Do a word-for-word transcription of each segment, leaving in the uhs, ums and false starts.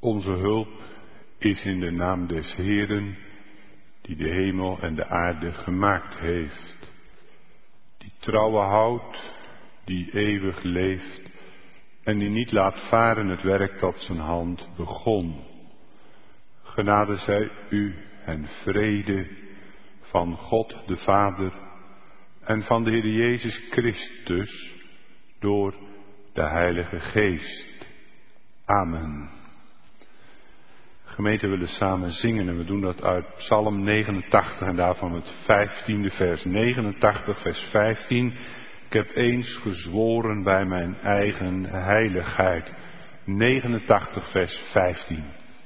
Onze hulp is in de naam des Heeren, die de hemel en de aarde gemaakt heeft. Die trouwen houdt, die eeuwig leeft en die niet laat varen het werk dat zijn hand begon. Genade zij u en vrede van God de Vader en van de Heer Jezus Christus door de Heilige Geest. Amen. Gemeente, we willen samen zingen en we doen dat uit Psalm negenentachtig en daarvan het vijftiende vers. negenentachtig vers vijftien. Ik heb eens gezworen bij mijn eigen heiligheid. negenentachtig vers vijftien.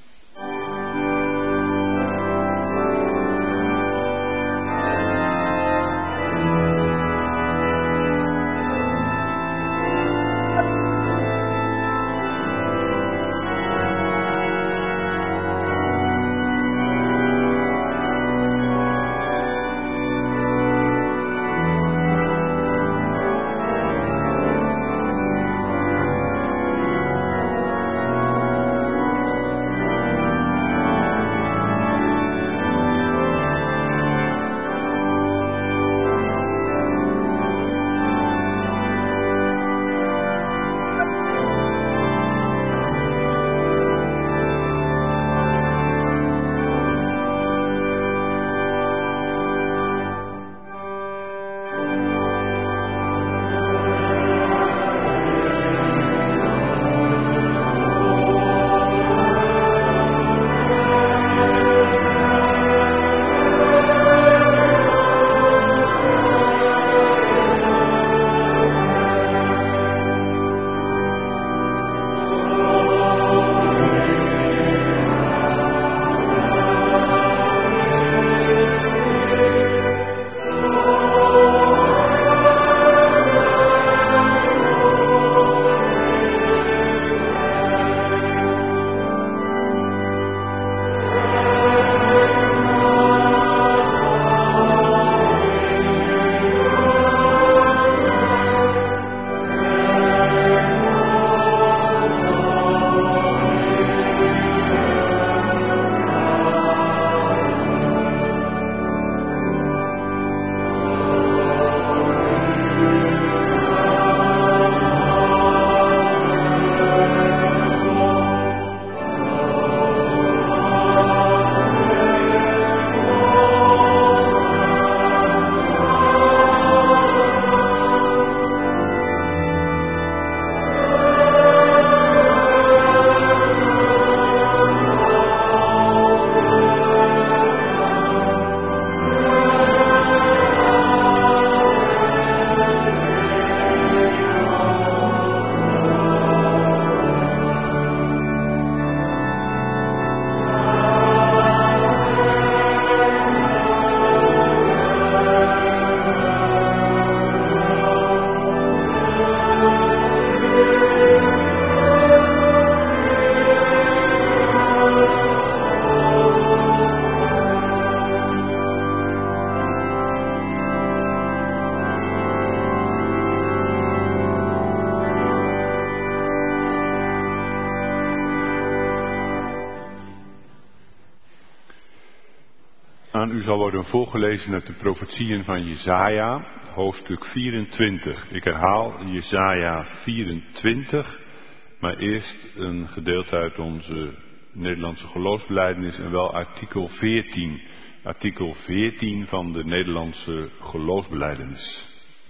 Aan u zal worden voorgelezen uit de profetieën van Jesaja, hoofdstuk vierentwintig. Ik herhaal Jesaja vierentwintig, maar eerst een gedeelte uit onze Nederlandse geloofsbelijdenis en wel artikel veertien. Artikel veertien van de Nederlandse geloofsbelijdenis.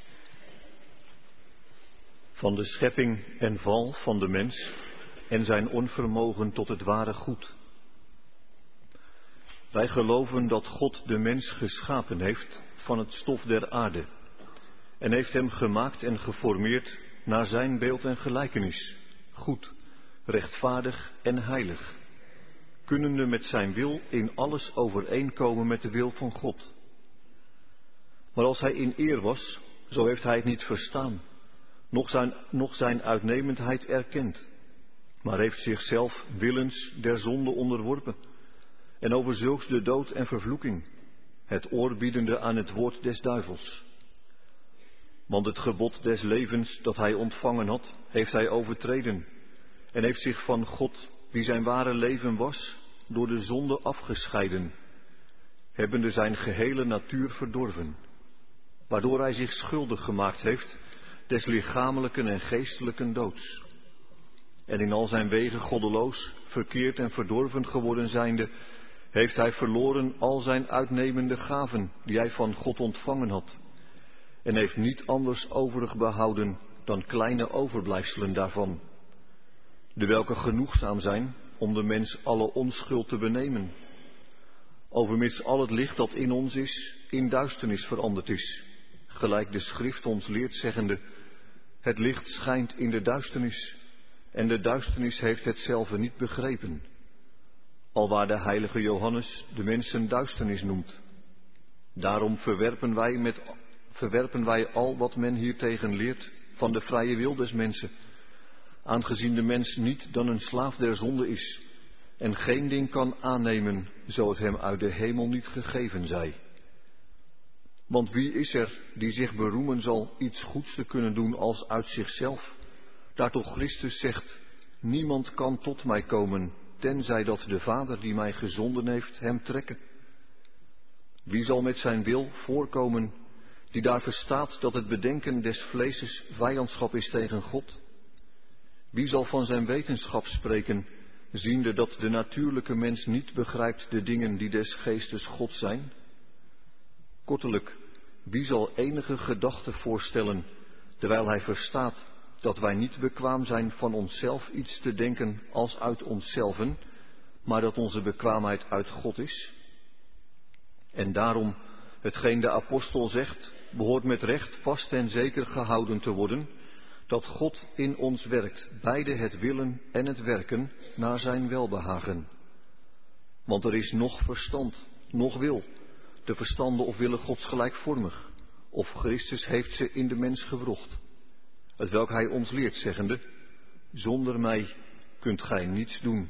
Van de schepping en val van de mens en zijn onvermogen tot het ware goed. Wij geloven dat God de mens geschapen heeft van het stof der aarde en heeft hem gemaakt en geformeerd naar zijn beeld en gelijkenis, goed, rechtvaardig en heilig, kunnende met zijn wil in alles overeenkomen met de wil van God. Maar als hij in eer was, zo heeft hij het niet verstaan, noch zijn, noch zijn uitnemendheid erkend, maar heeft zichzelf willens der zonde onderworpen, en over zulks de dood en vervloeking, het oor biedende aan het woord des duivels. Want het gebod des levens dat hij ontvangen had, heeft hij overtreden, en heeft zich van God wie zijn ware leven was, door de zonde afgescheiden, hebbende zijn gehele natuur verdorven, waardoor hij zich schuldig gemaakt heeft des lichamelijken en geestelijken doods. En in al zijn wegen goddeloos, verkeerd en verdorven geworden zijnde, heeft hij verloren al zijn uitnemende gaven die hij van God ontvangen had, en heeft niet anders overig behouden dan kleine overblijfselen daarvan, de welke genoegzaam zijn om de mens alle onschuld te benemen, overmits al het licht dat in ons is, in duisternis veranderd is, gelijk de schrift ons leert zeggende, het licht schijnt in de duisternis, en de duisternis heeft hetzelfde niet begrepen, alwaar de heilige Johannes de mensen duisternis noemt. Daarom verwerpen wij, met, verwerpen wij al wat men hiertegen leert van de vrije wil des mensen, aangezien de mens niet dan een slaaf der zonde is, en geen ding kan aannemen, zo het hem uit de hemel niet gegeven zij. Want wie is er die zich beroemen zal iets goeds te kunnen doen als uit zichzelf, daar toch Christus zegt, niemand kan tot mij komen, tenzij dat de Vader die mij gezonden heeft hem trekke. Wie zal met zijn wil voorkomen, die daar verstaat dat het bedenken des vleeses vijandschap is tegen God? Wie zal van zijn wetenschap spreken, ziende dat de natuurlijke mens niet begrijpt de dingen die des geestes God zijn? Kortelijk, wie zal enige gedachte voorstellen, terwijl hij verstaat dat wij niet bekwaam zijn van onszelf iets te denken als uit onszelven, maar dat onze bekwaamheid uit God is? En daarom, hetgeen de apostel zegt, behoort met recht vast en zeker gehouden te worden, dat God in ons werkt, beide het willen en het werken, naar zijn welbehagen. Want er is noch verstand, noch wil. De verstanden of willen Gods gelijkvormig, of Christus heeft ze in de mens gewrocht. Hetwelk hij ons leert, zeggende, zonder mij kunt gij niets doen.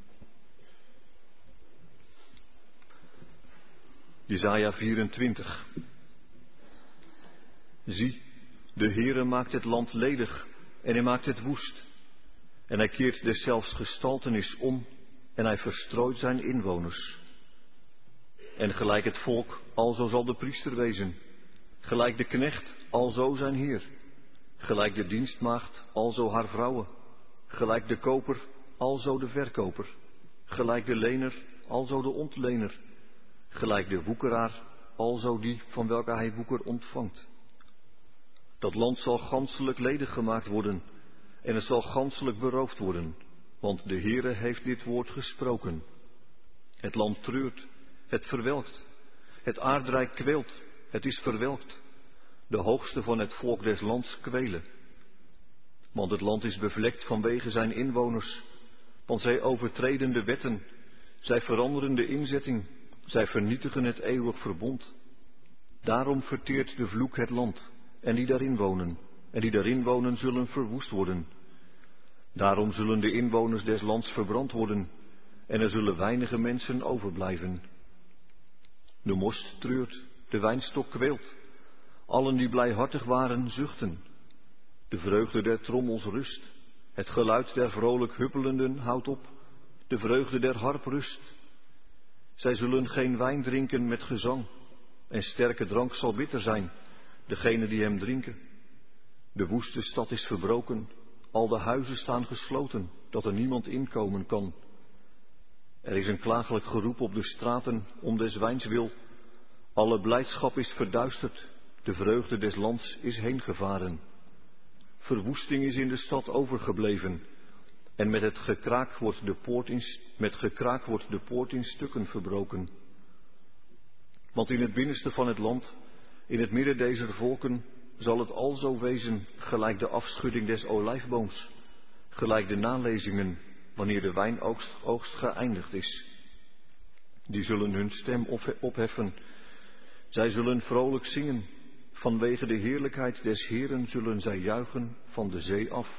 Jesaja vierentwintig. Zie, de Heere maakt het land ledig en hij maakt het woest. En hij keert deszelfs gestaltenis om en hij verstrooit zijn inwoners. En gelijk het volk, alzo zal de priester wezen. Gelijk de knecht, alzo zijn heer. Gelijk de dienstmaagd, alzo haar vrouwen. Gelijk de koper, alzo de verkoper. Gelijk de lener, alzo de ontlener. Gelijk de woekeraar, alzo die van welke hij woeker ontvangt. Dat land zal ganselijk ledig gemaakt worden, en het zal ganselijk beroofd worden, want de Heere heeft dit woord gesproken. Het land treurt, het verwelkt, het aardrijk kweelt, het is verwelkt. De hoogste van het volk des lands kwelen. Want het land is bevlekt vanwege zijn inwoners, want zij overtreden de wetten, zij veranderen de inzetting, zij vernietigen het eeuwig verbond. Daarom verteert de vloek het land, en die daarin wonen, en die daarin wonen zullen verwoest worden. Daarom zullen de inwoners des lands verbrand worden, en er zullen weinige mensen overblijven. De most treurt, de wijnstok kweelt, allen die blijhartig waren zuchten. De vreugde der trommels rust, het geluid der vrolijk huppelenden houdt op, de vreugde der harp rust. Zij zullen geen wijn drinken met gezang, en sterke drank zal bitter zijn, degene die hem drinken. De woeste stad is verbroken, al de huizen staan gesloten, dat er niemand inkomen kan. Er is een klagelijk geroep op de straten om des wijns wil. Alle blijdschap is verduisterd, de vreugde des lands is heengevaren. Verwoesting is in de stad overgebleven, en met het gekraak wordt de poort in, met gekraak wordt de poort in stukken verbroken. Want in het binnenste van het land, in het midden dezer volken, zal het alzo wezen gelijk de afschudding des olijfbooms, gelijk de nalezingen wanneer de wijnoogst oogst geëindigd is. Die zullen hun stem opheffen, zij zullen vrolijk zingen, vanwege de heerlijkheid des Heeren zullen zij juichen van de zee af.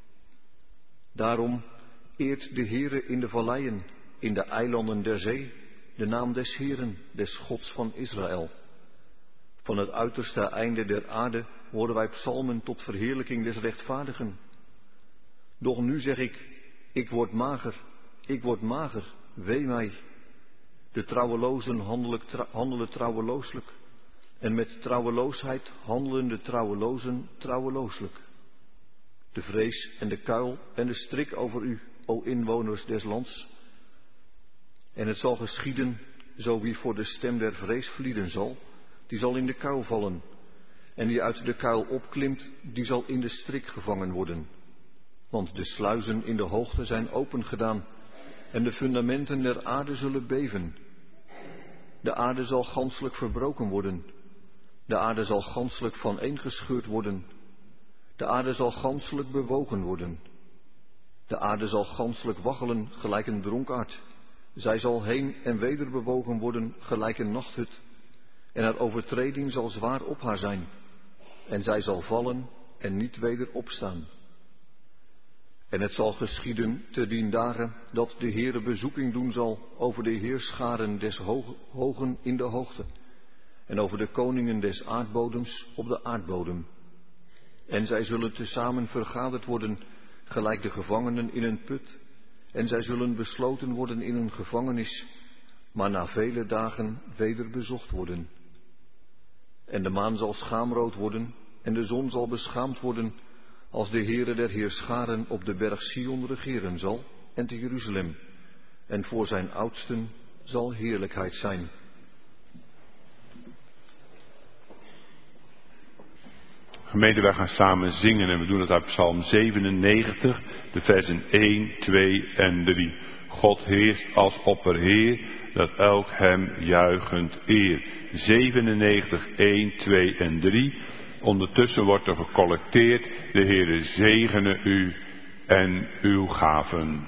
Daarom eert de Heere in de valleien, in de eilanden der zee, de naam des Heeren, des Gods van Israël. Van het uiterste einde der aarde horen wij psalmen tot verheerlijking des rechtvaardigen. Doch nu zeg ik, ik word mager, ik word mager, wee mij. De trouwelozen handelen, tra- handelen trouwelooslijk. En met trouweloosheid handelen de trouwelozen trouwelooslijk. De vrees en de kuil en de strik over u, o inwoners des lands. En het zal geschieden, zo wie voor de stem der vrees vlieden zal, die zal in de kuil vallen. En wie uit de kuil opklimt, die zal in de strik gevangen worden. Want de sluizen in de hoogte zijn opengedaan, en de fundamenten der aarde zullen beven. De aarde zal ganselijk verbroken worden. De aarde zal ganselijk vaneengescheurd worden. De aarde zal ganselijk bewogen worden. De aarde zal ganselijk waggelen gelijk een dronkaard. Zij zal heen en weder bewogen worden gelijk een nachthut. En haar overtreding zal zwaar op haar zijn. En zij zal vallen en niet weder opstaan. En het zal geschieden te dien dagen dat de Heere bezoeking doen zal over de heerscharen des hoog, hogen in de hoogte. En over de koningen des aardbodems op de aardbodem. En zij zullen tezamen vergaderd worden gelijk de gevangenen in een put. En zij zullen besloten worden in een gevangenis, maar na vele dagen weder bezocht worden. En de maan zal schaamrood worden en de zon zal beschaamd worden, als de Heere der heerscharen op de berg Sion regeren zal en te Jeruzalem. En voor zijn oudsten zal heerlijkheid zijn. Gemeente, wij gaan samen zingen en we doen het uit Psalm zevenennegentig, de versen één, twee en drie. God heerst als opperheer, dat elk hem juichend eer. zevenennegentig, één, twee en drie. Ondertussen wordt er gecollecteerd. De Heere zegene u en uw gaven.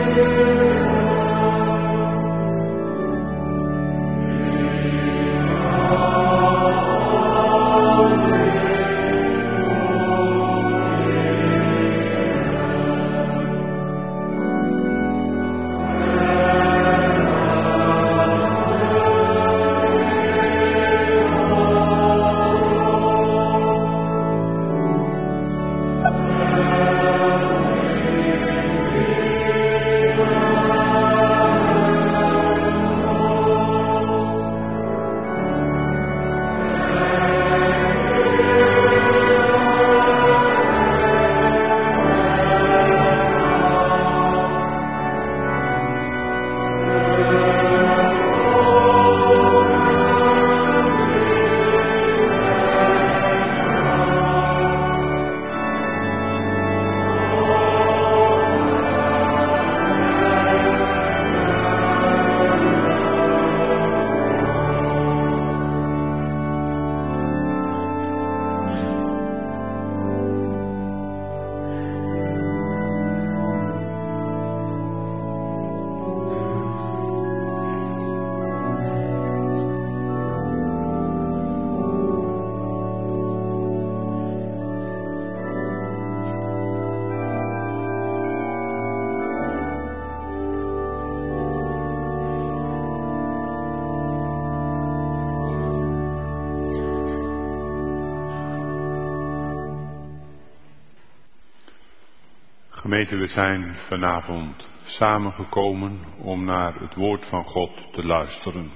Gemeente, we zijn vanavond samengekomen om naar het woord van God te luisteren.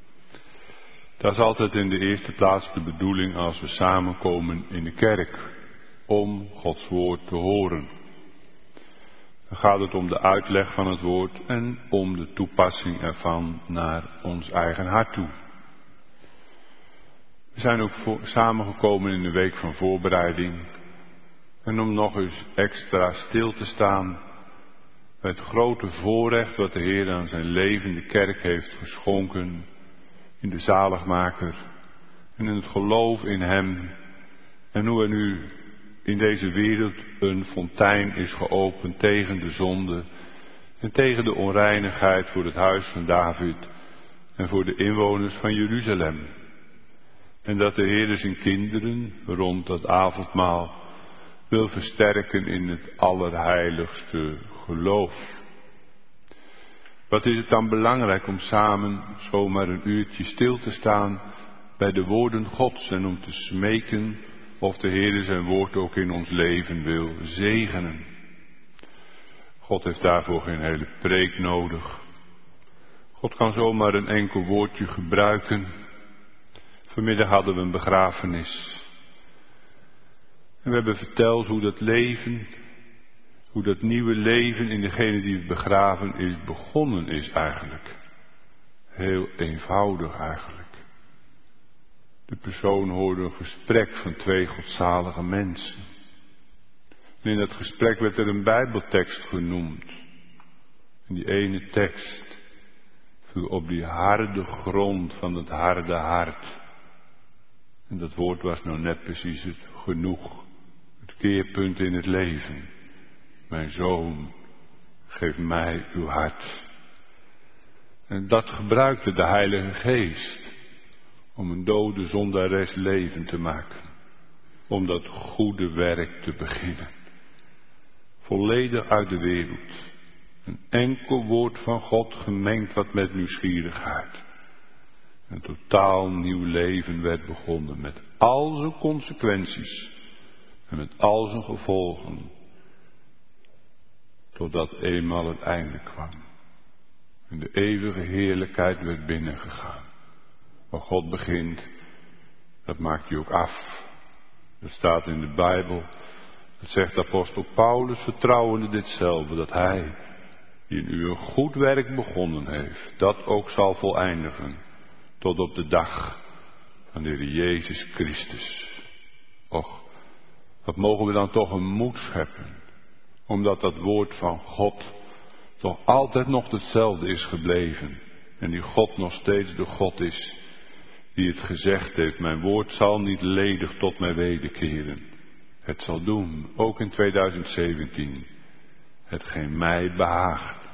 Dat is altijd in de eerste plaats de bedoeling als we samenkomen in de kerk, om Gods woord te horen. Dan gaat het om de uitleg van het woord en om de toepassing ervan naar ons eigen hart toe. We zijn ook voor, samengekomen in de week van voorbereiding. En om nog eens extra stil te staan bij het grote voorrecht wat de Heer aan zijn levende kerk heeft geschonken in de zaligmaker en in het geloof in hem. En hoe er nu in deze wereld een fontein is geopend tegen de zonde en tegen de onreinigheid voor het huis van David en voor de inwoners van Jeruzalem. En dat de Heer zijn kinderen rond dat avondmaal wil versterken in het allerheiligste geloof. Wat is het dan belangrijk om samen zomaar een uurtje stil te staan bij de woorden Gods en om te smeken of de Heer zijn woord ook in ons leven wil zegenen. God heeft daarvoor geen hele preek nodig. God kan zomaar een enkel woordje gebruiken. Vanmiddag hadden we een begrafenis. En we hebben verteld hoe dat leven, hoe dat nieuwe leven in degene die begraven is, begonnen is eigenlijk. Heel eenvoudig eigenlijk. De persoon hoorde een gesprek van twee godzalige mensen. En in dat gesprek werd er een Bijbeltekst genoemd. En die ene tekst viel op die harde grond van het harde hart. En dat woord was nou net precies het genoeg. Het keerpunt in het leven. Mijn zoon, geef mij uw hart. En dat gebruikte de Heilige Geest om een dode zondares levend te maken. Om dat goede werk te beginnen. Volledig uit de wereld. Een enkel woord van God gemengd wat met nieuwsgierigheid. Een totaal nieuw leven werd begonnen met al zijn consequenties. En met al zijn gevolgen. Totdat eenmaal het einde kwam. En de eeuwige heerlijkheid werd binnengegaan. Waar God begint, dat maakt hij ook af. Dat staat in de Bijbel. Dat zegt de apostel Paulus vertrouwende ditzelfde. Dat hij, die in u een goed werk begonnen heeft, dat ook zal voleindigen. Tot op de dag van de Heer Jezus Christus. Och, wat mogen we dan toch een moed scheppen. Omdat dat woord van God toch altijd nog hetzelfde is gebleven. En die God nog steeds de God is die het gezegd heeft. Mijn woord zal niet ledig tot mij wederkeren. Het zal doen, ook in tweeduizend zeventien. Hetgeen mij behaagt.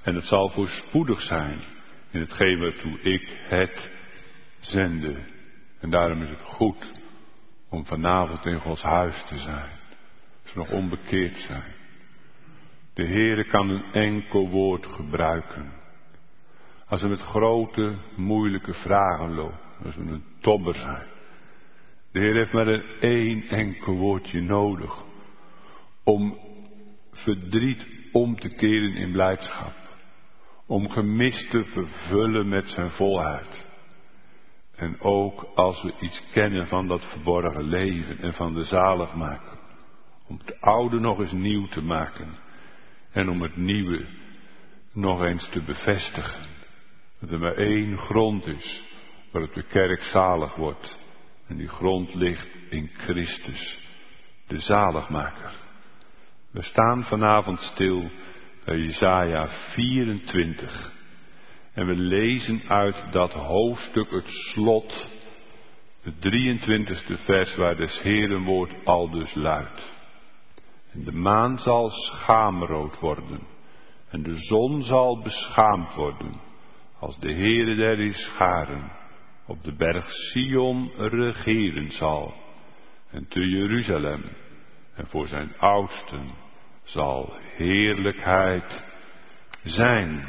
En het zal voorspoedig zijn in hetgeen waartoe ik het zende. En daarom is het goed om vanavond in Gods huis te zijn. Als we nog onbekeerd zijn. De Heere kan een enkel woord gebruiken. Als we met grote, moeilijke vragen lopen. Als we een tobber zijn. De Heer heeft maar een één enkel woordje nodig. Om verdriet om te keren in blijdschap. Om gemis te vervullen met zijn volheid. En ook als we iets kennen van dat verborgen leven en van de zaligmaker. Om het oude nog eens nieuw te maken. En om het nieuwe nog eens te bevestigen. Dat er maar één grond is waarop de kerk zalig wordt. En die grond ligt in Christus, de zaligmaker. We staan vanavond stil bij Jesaja vierentwintig. En we lezen uit dat hoofdstuk het slot, het drieëntwintigste vers waar des Heeren woord aldus luidt. En de maan zal schaamrood worden en de zon zal beschaamd worden, als de Heere der Heerscharen op de berg Sion regeren zal. En te Jeruzalem en voor zijn oudsten zal heerlijkheid zijn.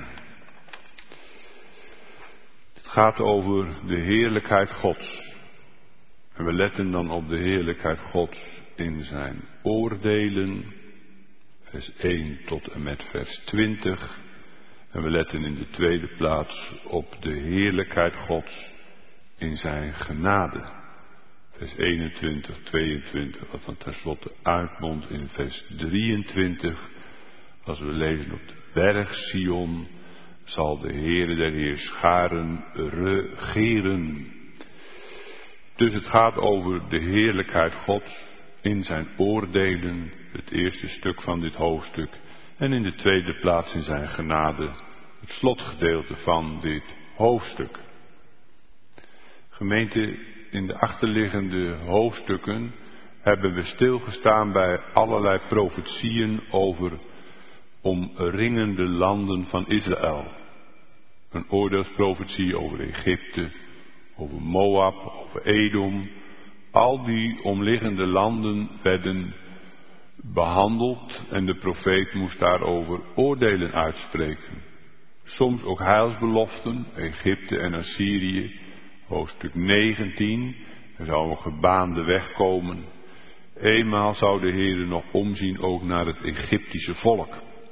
Het gaat over de heerlijkheid Gods. En we letten dan op de heerlijkheid Gods in zijn oordelen. Vers één tot en met vers twintig. En we letten in de tweede plaats op de heerlijkheid Gods in zijn genade. Vers eenentwintig, tweeëntwintig, wat dan tenslotte uitmondt in vers drieëntwintig. Als we lezen op de berg Sion zal de Heere der Heerscharen regeren. Dus het gaat over de heerlijkheid Gods in zijn oordelen, het eerste stuk van dit hoofdstuk. En in de tweede plaats in zijn genade, het slotgedeelte van dit hoofdstuk. Gemeente, in de achterliggende hoofdstukken hebben we stilgestaan bij allerlei profetieën over omringende landen van Israël. Een oordeelsprofetie over Egypte, over Moab, over Edom. Al die omliggende landen werden behandeld en de profeet moest daarover oordelen uitspreken. Soms ook heilsbeloften, Egypte en Assyrië, hoofdstuk negentien, er zou een gebaande weg komen. Eenmaal zou de Heere nog omzien ook naar het Egyptische volk.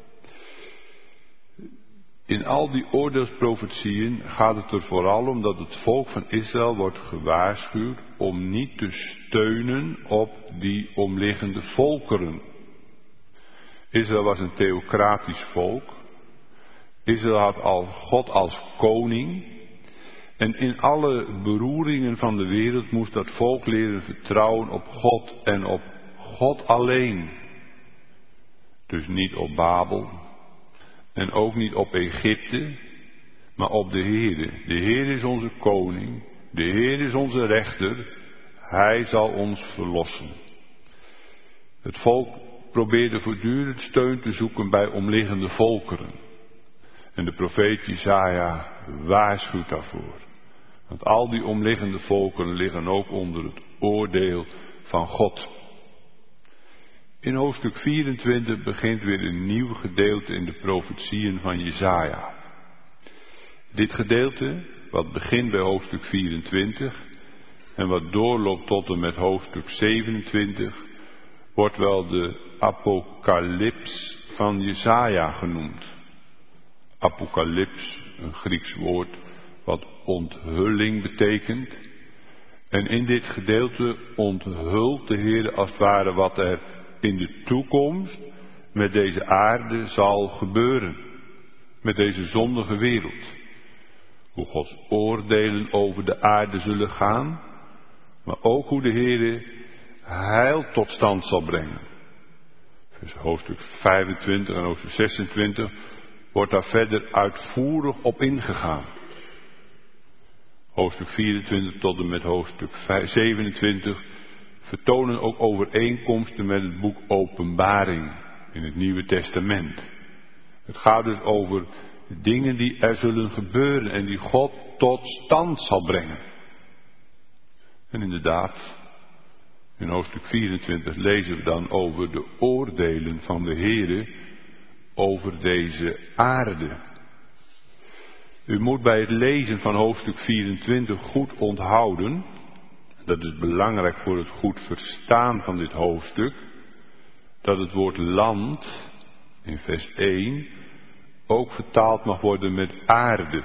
In al die oordeelsprofetieën gaat het er vooral om dat het volk van Israël wordt gewaarschuwd om niet te steunen op die omliggende volkeren. Israël was een theocratisch volk. Israël had al God als koning. En in alle beroeringen van de wereld moest dat volk leren vertrouwen op God en op God alleen. Dus niet op Babel en ook niet op Egypte, maar op de Heere. De Heer is onze koning, de Heer is onze rechter, Hij zal ons verlossen. Het volk probeerde voortdurend steun te zoeken bij omliggende volkeren. En de profeet Jesaja waarschuwt daarvoor. Want al die omliggende volkeren liggen ook onder het oordeel van God. In hoofdstuk vierentwintig begint weer een nieuw gedeelte in de profetieën van Jesaja. Dit gedeelte, wat begint bij hoofdstuk vierentwintig en wat doorloopt tot en met hoofdstuk zevenentwintig, wordt wel de apocalyps van Jesaja genoemd. Apocalyps, een Grieks woord wat onthulling betekent. En in dit gedeelte onthult de Heer als het ware wat er in de toekomst met deze aarde zal gebeuren. Met deze zondige wereld. Hoe Gods oordelen over de aarde zullen gaan. Maar ook hoe de Heer heil tot stand zal brengen. Dus hoofdstuk vijfentwintig en hoofdstuk zesentwintig wordt daar verder uitvoerig op ingegaan. Hoofdstuk vierentwintig tot en met hoofdstuk zevenentwintig vertonen ook overeenkomsten met het boek Openbaring in het Nieuwe Testament. Het gaat dus over dingen die er zullen gebeuren en die God tot stand zal brengen. En inderdaad, in hoofdstuk vierentwintig lezen we dan over de oordelen van de Heere over deze aarde. U moet bij het lezen van hoofdstuk vierentwintig goed onthouden, dat is belangrijk voor het goed verstaan van dit hoofdstuk, dat het woord land in vers één ook vertaald mag worden met aarde.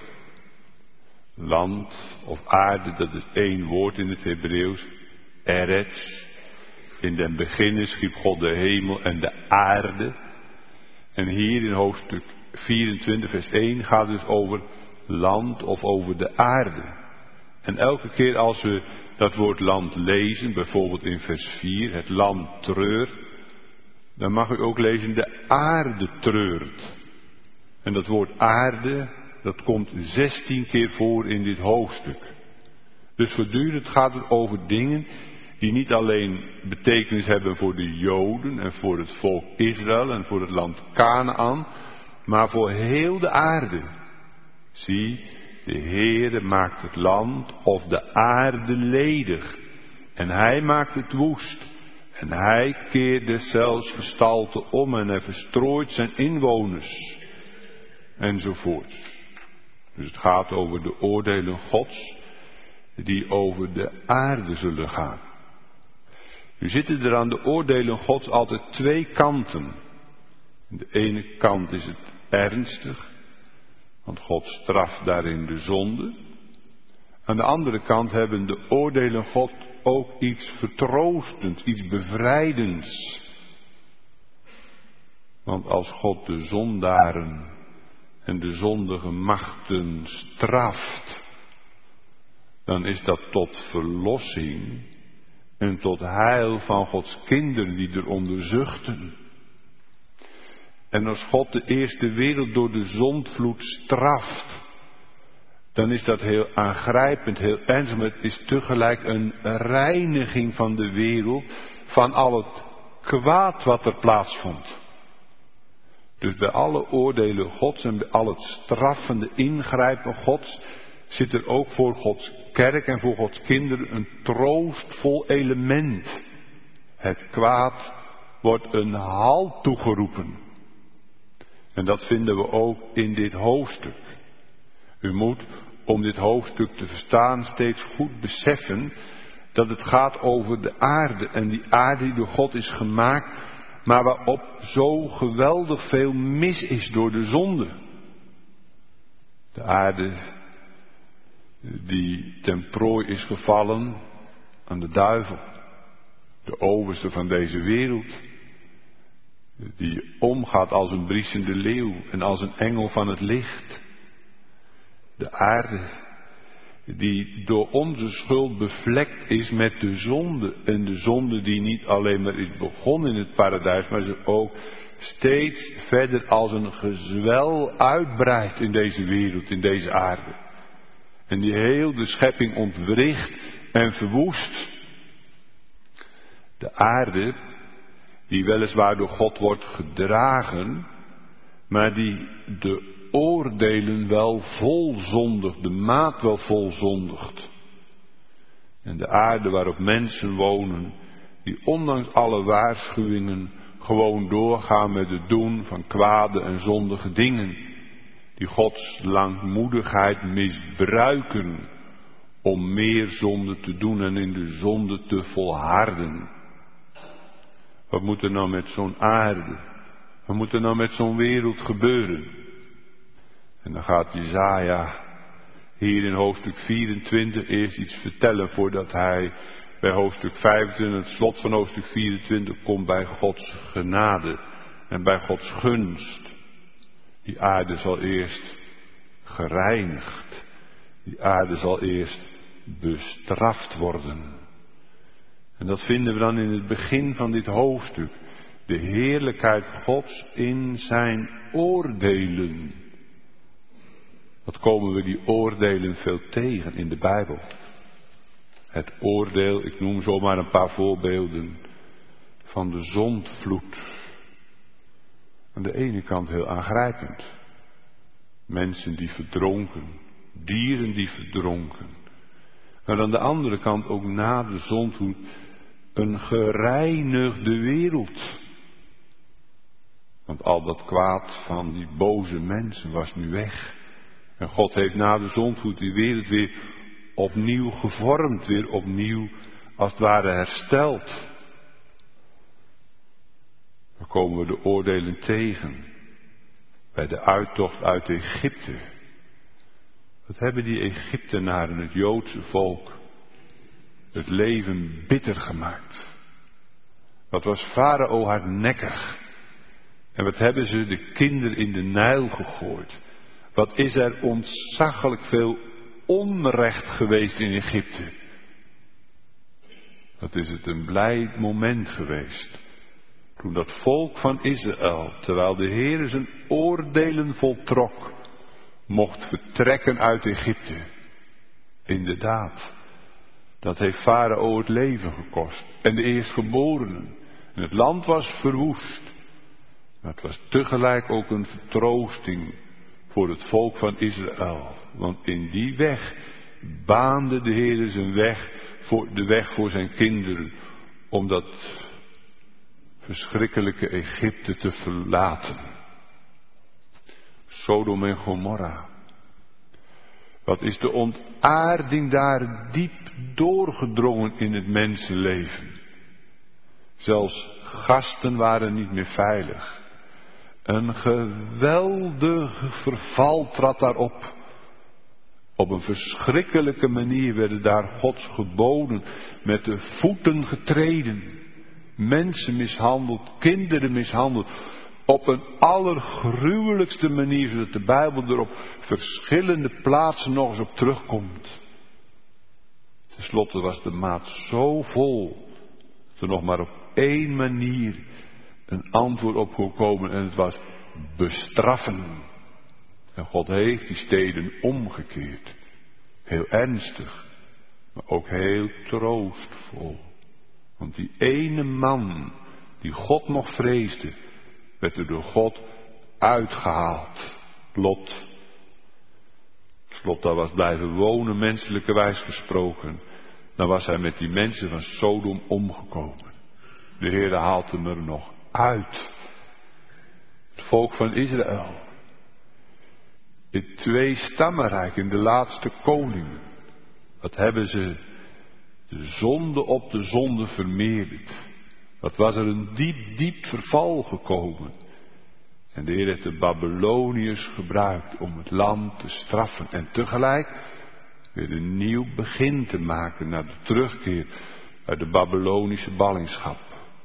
Land of aarde, dat is één woord in het Hebreeuws, eretz. In den beginnen schiep God de hemel en de aarde. En hier in hoofdstuk vierentwintig vers één gaat het dus over land of over de aarde. En elke keer als we dat woord land lezen, bijvoorbeeld in vers vier, het land treurt, dan mag u ook lezen de aarde treurt. En dat woord aarde, dat komt zestien keer voor in dit hoofdstuk. Dus voortdurend gaat het over dingen die niet alleen betekenis hebben voor de Joden en voor het volk Israël en voor het land Kanaan, maar voor heel de aarde. Zie, de Heere maakt het land of de aarde ledig en hij maakt het woest. En hij keert deszelfs gestalte om en hij verstrooit zijn inwoners. Enzovoort. Dus het gaat over de oordelen Gods die over de aarde zullen gaan. Nu zitten er aan de oordelen Gods altijd twee kanten. Aan de ene kant is het ernstig, want God straft daarin de zonde. Aan de andere kant hebben de oordelen God ook iets vertroostends, iets bevrijdends. Want als God de zondaren en de zondige machten straft, dan is dat tot verlossing en tot heil van Gods kinderen die eronder zuchten. En als God de eerste wereld door de zondvloed straft, dan is dat heel aangrijpend, heel ernstig, maar het is tegelijk een reiniging van de wereld van al het kwaad wat er plaatsvond. Dus bij alle oordelen Gods en bij al het straffende ingrijpen Gods zit er ook voor Gods kerk en voor Gods kinderen een troostvol element. Het kwaad wordt een halt toegeroepen. En dat vinden we ook in dit hoofdstuk. U moet, om dit hoofdstuk te verstaan, steeds goed beseffen dat het gaat over de aarde. En die aarde die door God is gemaakt, maar waarop zo geweldig veel mis is door de zonde. De aarde die ten prooi is gevallen aan de duivel, de overste van deze wereld, die omgaat als een briesende leeuw en als een engel van het licht. De aarde die door onze schuld bevlekt is met de zonde. En de zonde die niet alleen maar is begonnen in het paradijs, maar zich ook steeds verder als een gezwel uitbreidt in deze wereld, in deze aarde. En die heel de schepping ontwricht en verwoest. De aarde, die weliswaar door God wordt gedragen, maar die de oordelen wel vol zondigt, de maat wel vol zondigt. En de aarde waarop mensen wonen, die ondanks alle waarschuwingen gewoon doorgaan met het doen van kwade en zondige dingen, die Gods langmoedigheid misbruiken om meer zonde te doen en in de zonde te volharden. Wat moet er nou met zo'n aarde? Wat moet er nou met zo'n wereld gebeuren? En dan gaat Jesaja hier in hoofdstuk vierentwintig eerst iets vertellen voordat hij bij hoofdstuk vijfentwintig, het slot van hoofdstuk vierentwintig, komt bij Gods genade en bij Gods gunst. Die aarde zal eerst gereinigd. Die aarde zal eerst bestraft worden. En dat vinden we dan in het begin van dit hoofdstuk. De heerlijkheid Gods in zijn oordelen. Wat komen we die oordelen veel tegen in de Bijbel? Het oordeel, ik noem zomaar een paar voorbeelden, van de zondvloed. Aan de ene kant heel aangrijpend. Mensen die verdronken, dieren die verdronken. Maar aan de andere kant ook na de zondvloed een gereinigde wereld. Want al dat kwaad van die boze mensen was nu weg. En God heeft na de zondvloed die wereld weer opnieuw gevormd, weer opnieuw als het ware hersteld. Dan komen we de oordelen tegen bij de uittocht uit Egypte. Wat hebben die Egyptenaren, het Joodse volk, het leven bitter gemaakt? Wat was Farao hardnekkig? En wat hebben ze de kinderen in de Nijl gegooid? Wat is er ontzaglijk veel onrecht geweest in Egypte? Wat is het een blij moment geweest. Toen dat volk van Israël, terwijl de Heer zijn oordelen voltrok, mocht vertrekken uit Egypte. Inderdaad, dat heeft Farao het leven gekost. En de eerstgeborenen. En het land was verwoest. Maar het was tegelijk ook een vertroosting voor het volk van Israël. Want in die weg baande de Heer zijn weg, voor, de weg voor zijn kinderen. Om dat verschrikkelijke Egypte te verlaten. Sodom en Gomorra. Wat is de ontaarding daar diep doorgedrongen in het mensenleven. Zelfs gasten waren niet meer veilig. Een geweldig verval trad daarop. Op een verschrikkelijke manier werden daar Gods geboden met de voeten getreden. Mensen mishandeld, kinderen mishandeld. Op een allergruwelijkste manier, zodat de Bijbel er op verschillende plaatsen nog eens op terugkomt. Ten slotte was de maat zo vol, dat er nog maar op één manier een antwoord op kon komen, en het was bestraffen. En God heeft die steden omgekeerd. Heel ernstig, maar ook heel troostvol. Want die ene man die God nog vreesde, werd er door God uitgehaald. Lot. Lot daar was blijven wonen, menselijkerwijs gesproken. Dan was hij met die mensen van Sodom omgekomen. De Heer haalt hem er nog uit. Het volk van Israël. Het twee stammenrijk in de laatste koning. Wat hebben ze de zonde op de zonde vermeerderd. Wat was er een diep, diep verval gekomen. En de Heer heeft de Babyloniërs gebruikt om het land te straffen. En tegelijk weer een nieuw begin te maken naar de terugkeer uit de Babylonische ballingschap.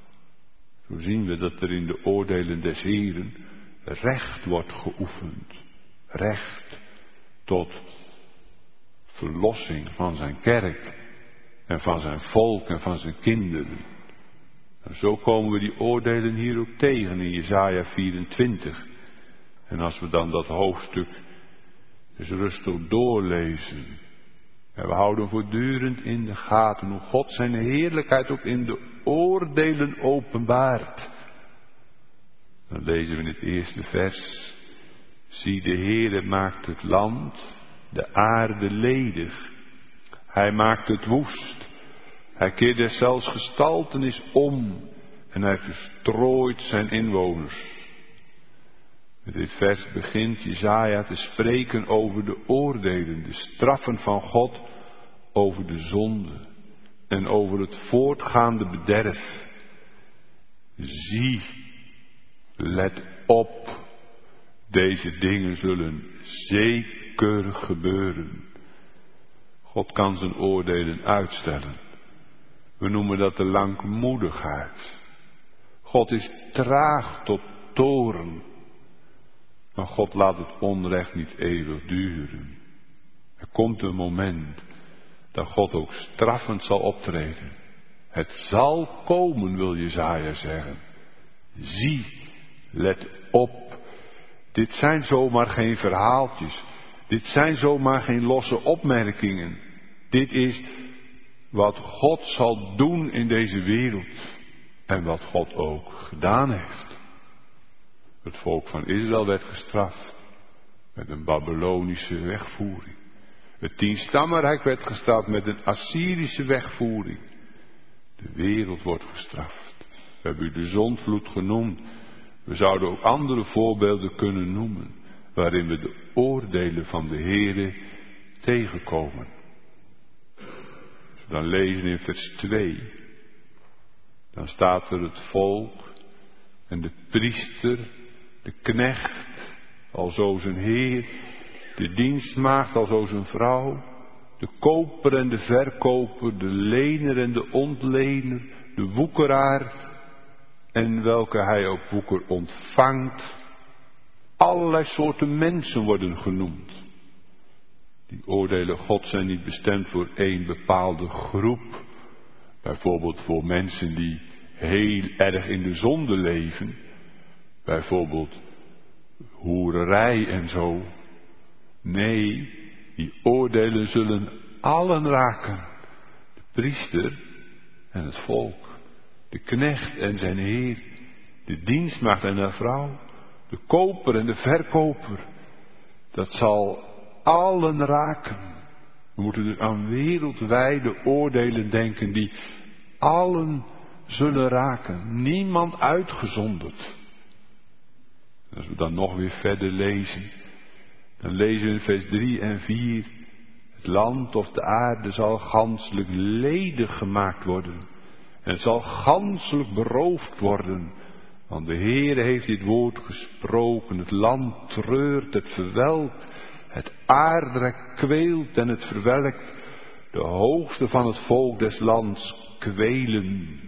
Zo zien we dat er in de oordelen des Heeren recht wordt geoefend. Recht tot verlossing van zijn kerk en van zijn volk en van zijn kinderen. En zo komen we die oordelen hier ook tegen in Jesaja vierentwintig. En als we dan dat hoofdstuk dus rustig doorlezen. En we houden voortdurend in de gaten hoe God zijn heerlijkheid ook in de oordelen openbaart. Dan lezen we in het eerste vers. Zie, de Heere maakt het land, de aarde ledig. Hij maakt het woest. Hij keert deszelfs gestaltenis om en hij verstrooit zijn inwoners. Met dit vers begint Jesaja te spreken over de oordelen, de straffen van God over de zonde en over het voortgaande bederf. Zie, let op, deze dingen zullen zeker gebeuren. God kan zijn oordelen uitstellen. We noemen dat de langmoedigheid. God is traag tot toorn. Maar God laat het onrecht niet eeuwig duren. Er komt een moment dat God ook straffend zal optreden. Het zal komen, wil Jesaja zeggen. Zie, let op. Dit zijn zomaar geen verhaaltjes. Dit zijn zomaar geen losse opmerkingen. Dit is wat God zal doen in deze wereld. En wat God ook gedaan heeft. Het volk van Israël werd gestraft. met een Babylonische wegvoering. Het tienstammenrijk werd gestraft met een Assyrische wegvoering. De wereld wordt gestraft. We hebben u de zondvloed genoemd. We zouden ook andere voorbeelden kunnen noemen, waarin we de oordelen van de Heere tegenkomen. Als we dan lezen in vers twee, dan staat er het volk en de priester, de knecht, alzo zijn heer, de dienstmaagd alzo zijn vrouw, de koper en de verkoper, de lener en de ontlener, de woekeraar en welke hij ook woeker ontvangt. Allerlei soorten mensen worden genoemd. Die oordelen God zijn niet bestemd voor één bepaalde groep. Bijvoorbeeld voor mensen die heel erg in de zonde leven. Bijvoorbeeld hoererij en zo. Nee, die oordelen zullen allen raken. De priester en het volk. De knecht en zijn heer. De dienstmaagd en haar vrouw. De koper en de verkoper. Dat zal allen raken. We moeten dus aan wereldwijde oordelen denken die allen zullen raken. Niemand uitgezonderd. Als we dan nog weer verder lezen, dan lezen we in vers drie en vier. Het land of de aarde zal ganselijk ledig gemaakt worden. En het zal ganselijk beroofd worden. Want de Heere heeft dit woord gesproken. Het land treurt, het verwelkt. Het aardrek kweelt en het verwelkt. De hoogste van het volk des lands kwelen.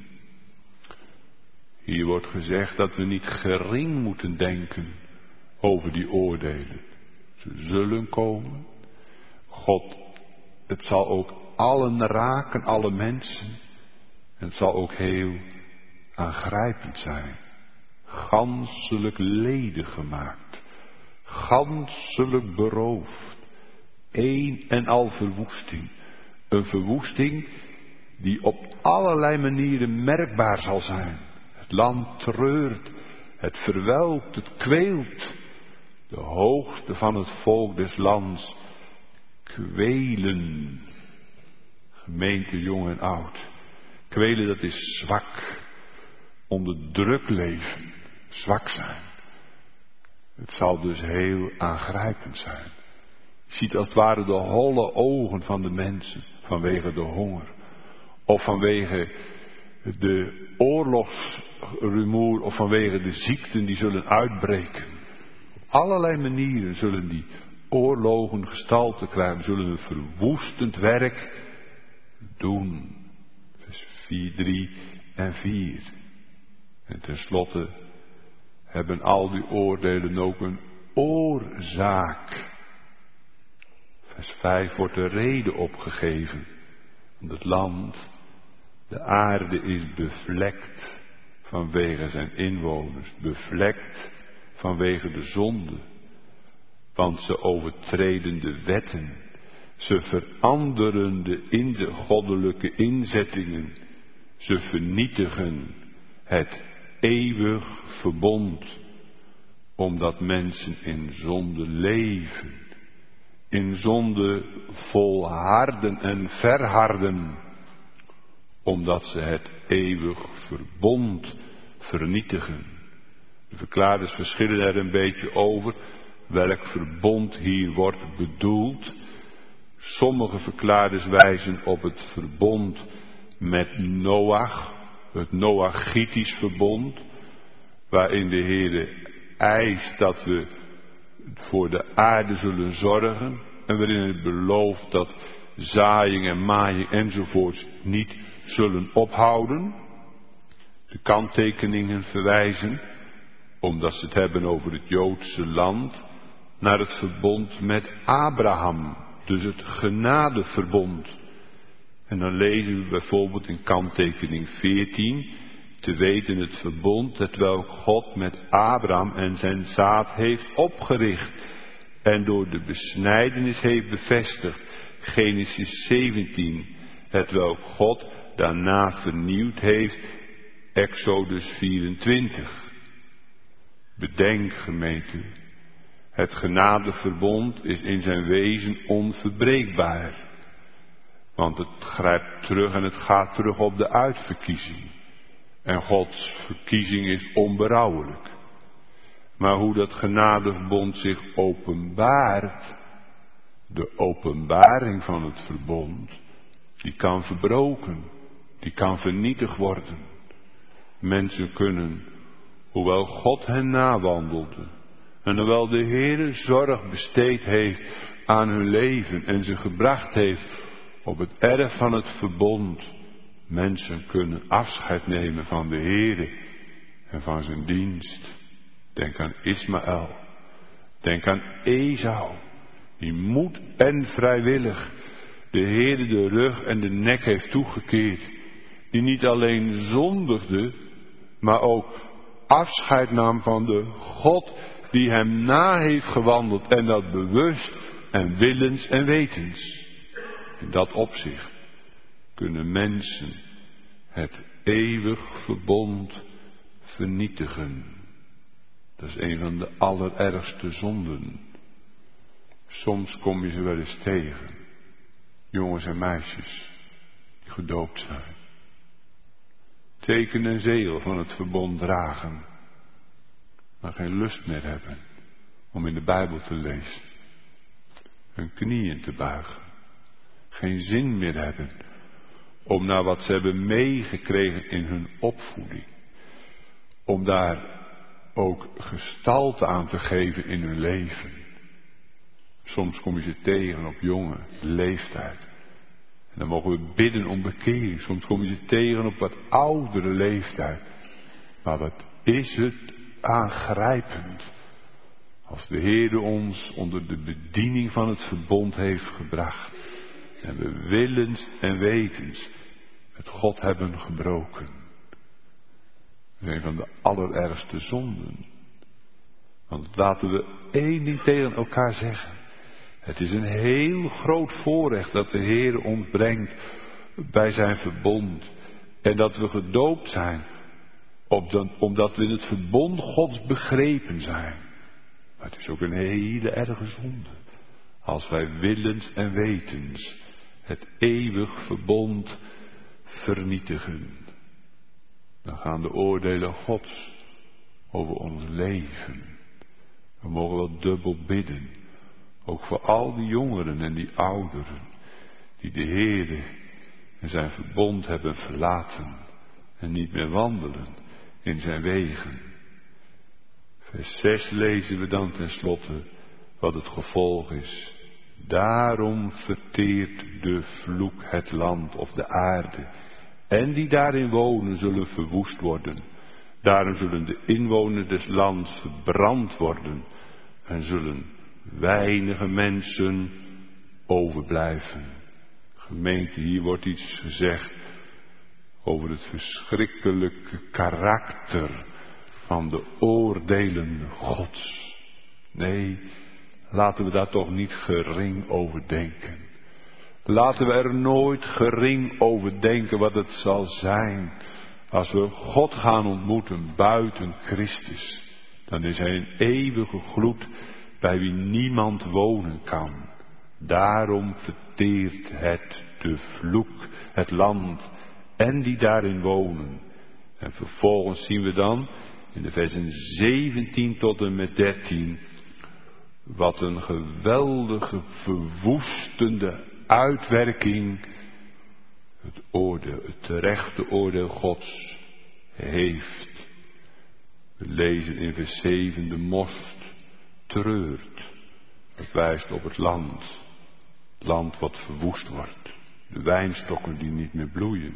Hier wordt gezegd dat we niet gering moeten denken over die oordelen. Ze zullen komen. God, het zal ook allen raken, alle mensen. En het zal ook heel aangrijpend zijn. Ganselijk ledig gemaakt. Ganselijk beroofd. Een en al verwoesting. Een verwoesting die op allerlei manieren merkbaar zal zijn. Het land treurt, het verwelkt, het kweelt. De hoogste van het volk des lands kwelen. Gemeente jong en oud. Kwelen, dat is zwak. Onder druk leven. Zwak zijn. Het zal dus heel aangrijpend zijn. Je ziet als het ware de holle ogen van de mensen. Vanwege de honger. Of vanwege de oorlogsrumoer. Of vanwege de ziekten die zullen uitbreken. Op allerlei manieren zullen die oorlogen gestalte krijgen. Zullen een verwoestend werk doen. Vers vier, drie en vier. En tenslotte hebben al die oordelen ook een oorzaak. Vers vijf wordt de reden opgegeven. Want het land, de aarde is bevlekt vanwege zijn inwoners. Bevlekt vanwege de zonde. Want ze overtreden de wetten. Ze veranderen de in de goddelijke inzettingen. Ze vernietigen het eeuwig verbond. Omdat mensen in zonde leven. In zonde volharden en verharden. Omdat ze het eeuwig verbond vernietigen. De verklaarders verschillen er een beetje over welk verbond hier wordt bedoeld. Sommige verklaarders wijzen op het verbond met Noach, het Noachitisch verbond, waarin de Heere eist dat we voor de aarde zullen zorgen en waarin het belooft dat zaaiing en maaiing enzovoorts niet zullen ophouden. De kanttekeningen verwijzen, omdat ze het hebben over het Joodse land, naar het verbond met Abraham, dus het genadeverbond. En dan lezen we bijvoorbeeld in kanttekening veertien, te weten het verbond hetwelk God met Abraham en zijn zaad heeft opgericht en door de besnijdenis heeft bevestigd. Genesis zeventien, hetwelk God daarna vernieuwd heeft. Exodus vierentwintig. Bedenk, gemeente, Het genadeverbond is in zijn wezen onverbreekbaar. Want het grijpt terug en het gaat terug op de uitverkiezing. En Gods verkiezing is onberouwelijk. Maar hoe dat genadeverbond zich openbaart, de openbaring van het verbond, die kan verbroken, die kan vernietigd worden. Mensen kunnen, hoewel God hen nawandelde, en hoewel de Heere zorg besteed heeft aan hun leven en ze gebracht heeft op het erf van het verbond, mensen kunnen afscheid nemen van de Heere en van zijn dienst. Denk aan Ismaël, denk aan Esau, die moed en vrijwillig de Heere de rug en de nek heeft toegekeerd, die niet alleen zondigde, maar ook afscheid nam van de God die hem na heeft gewandeld, en dat bewust en willens en wetens. In dat opzicht kunnen mensen het eeuwig verbond vernietigen. Dat is een van de allerergste zonden. Soms kom je ze wel eens tegen. Jongens en meisjes die gedoopt zijn. Teken en zegel van het verbond dragen. Maar geen lust meer hebben om in de Bijbel te lezen. Hun knieën te buigen. Geen zin meer hebben om naar wat ze hebben meegekregen in hun opvoeding. Om daar ook gestalte aan te geven in hun leven. Soms kom je ze tegen op jonge leeftijd. En dan mogen we bidden om bekering. Soms kom je ze tegen op wat oudere leeftijd. Maar wat is het aangrijpend. Als de Heer ons onder de bediening van het verbond heeft gebracht. En we willens en wetens met God hebben gebroken. Dat is een van de allerergste zonden. Want laten we één ding tegen elkaar zeggen. Het is een heel groot voorrecht dat de Heer ons brengt bij zijn verbond. En dat we gedoopt zijn. Omdat we in het verbond Gods begrepen zijn. Maar het is ook een hele erge zonde. Als wij willens en wetens het eeuwig verbond vernietigen. Dan gaan de oordelen Gods over ons leven. We mogen wel dubbel bidden. Ook voor al die jongeren en die ouderen. Die de Heere en zijn verbond hebben verlaten. En niet meer wandelen in zijn wegen. Vers zes lezen we dan tenslotte wat het gevolg is. Daarom verteert de vloek het land of de aarde. En die daarin wonen zullen verwoest worden. Daarom zullen de inwoners des lands verbrand worden. En zullen weinige mensen overblijven. Gemeente, hier wordt iets gezegd over het verschrikkelijke karakter van de oordelen Gods. Nee, laten we daar toch niet gering over denken. Laten we er nooit gering over denken wat het zal zijn als we God gaan ontmoeten buiten Christus. Dan is hij een eeuwige gloed bij wie niemand wonen kan. Daarom verteert het de vloek, het land en die daarin wonen. En vervolgens zien we dan in de versen zeventien tot en met dertien wat een geweldige verwoestende uitwerking het oordeel, het terechte oordeel Gods heeft. We lezen in vers zeven, de most treurt. Dat wijst op het land. Het land wat verwoest wordt. De wijnstokken die niet meer bloeien.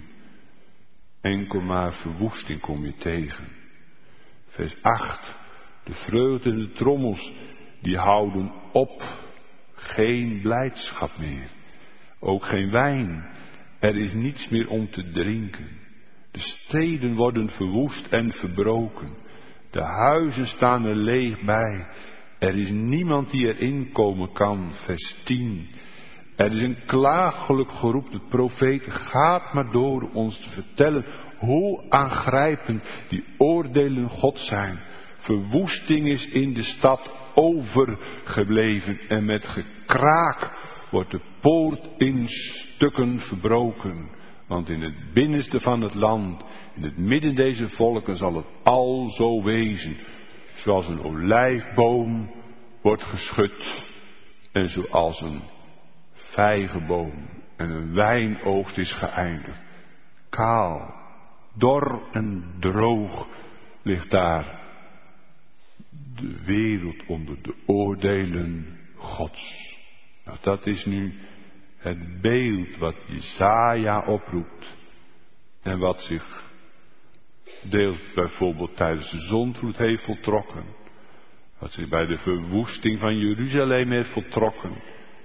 Enkel maar verwoesting kom je tegen. Vers acht. De vreugde en de trommels die houden op. Geen blijdschap meer. Ook geen wijn. Er is niets meer om te drinken. De steden worden verwoest en verbroken. De huizen staan er leeg bij. Er is niemand die erin komen kan. Vers tien. Er is een klagelijk geroep. De profeet gaat maar door ons te vertellen hoe aangrijpend die oordelen God zijn. Verwoesting is in de stad. overgebleven en met gekraak wordt de poort in stukken verbroken. Want in het binnenste van het land, in het midden deze volken zal het al zo wezen. Zoals een olijfboom wordt geschud en zoals een vijgenboom en een wijnoogst is geëindigd. Kaal, dor en droog ligt daar de wereld onder de oordelen Gods. Nou, dat is nu het beeld wat Jesaja oproept en wat zich deels bijvoorbeeld tijdens de zondvloed heeft voltrokken, wat zich bij de verwoesting van Jeruzalem heeft voltrokken,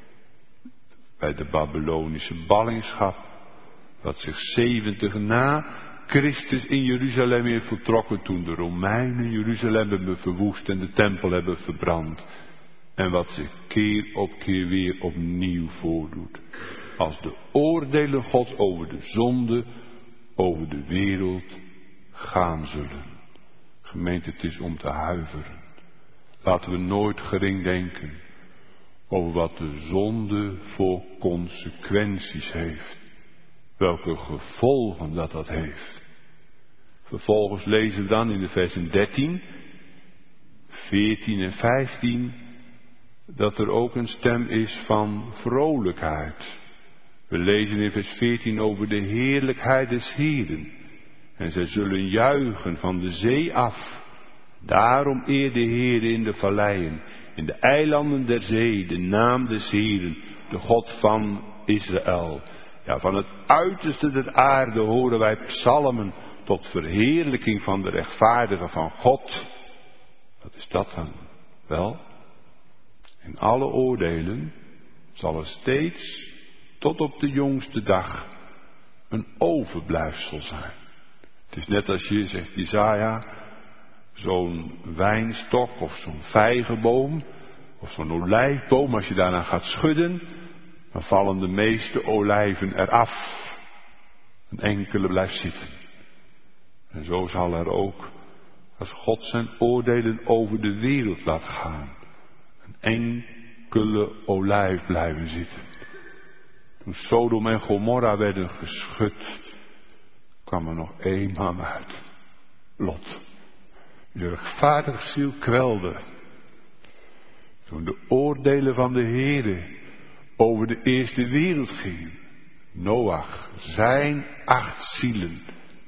bij de Babylonische ballingschap, wat zich zeventig na Christus in Jeruzalem heeft voltrokken toen de Romeinen Jeruzalem hebben verwoest en de tempel hebben verbrand. En wat zich keer op keer weer opnieuw voordoet. Als de oordelen Gods over de zonde, over de wereld gaan zullen. Gemeente, het is om te huiveren. Laten we nooit gering denken over wat de zonde voor consequenties heeft. Welke gevolgen dat dat heeft. Vervolgens lezen we dan in de versen dertien, veertien en vijftien... dat er ook een stem is van vrolijkheid. We lezen in vers veertien over de heerlijkheid des Heeren. En zij zullen juichen van de zee af. Daarom eer de Heer in de valleien, in de eilanden der zee, de naam des Heeren, de God van Israël. Ja, van het uiterste der aarde horen wij psalmen tot verheerlijking van de rechtvaardige van God. Wat is dat dan? Wel, in alle oordelen zal er steeds tot op de jongste dag een overblijfsel zijn. Het is net als je zegt, Jesaja, zo'n wijnstok of zo'n vijgenboom of zo'n olijfboom, als je daarna gaat schudden, dan vallen de meeste olijven eraf. Een enkele blijft zitten. En zo zal er ook, als God zijn oordelen over de wereld laat gaan, een enkele olijf blijven zitten. Toen Sodom en Gomorra werden geschud, kwam er nog één man uit. Lot. Die rechtvaardig ziel kwelde. Toen de oordelen van de Heere over de eerste wereld gingen. Noach, zijn acht zielen.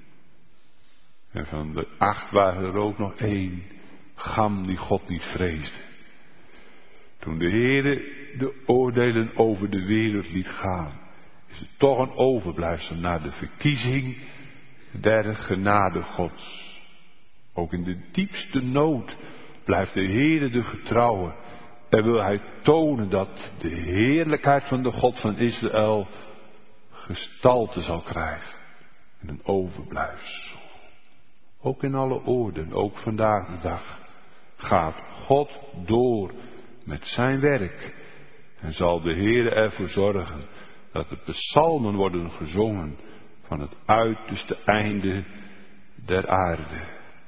En van de acht waren er ook nog één, Cham, die God niet vreesde. Toen de Heere de oordelen over de wereld liet gaan, is het toch een overblijfsel naar de verkiezing der genade Gods. Ook in de diepste nood blijft de Heere de getrouwe en wil hij tonen dat de heerlijkheid van de God van Israël gestalte zal krijgen in een overblijfsel. Ook in alle oorden, ook vandaag de dag, gaat God door met zijn werk en zal de Heere ervoor zorgen dat de psalmen worden gezongen van het uiterste einde der aarde.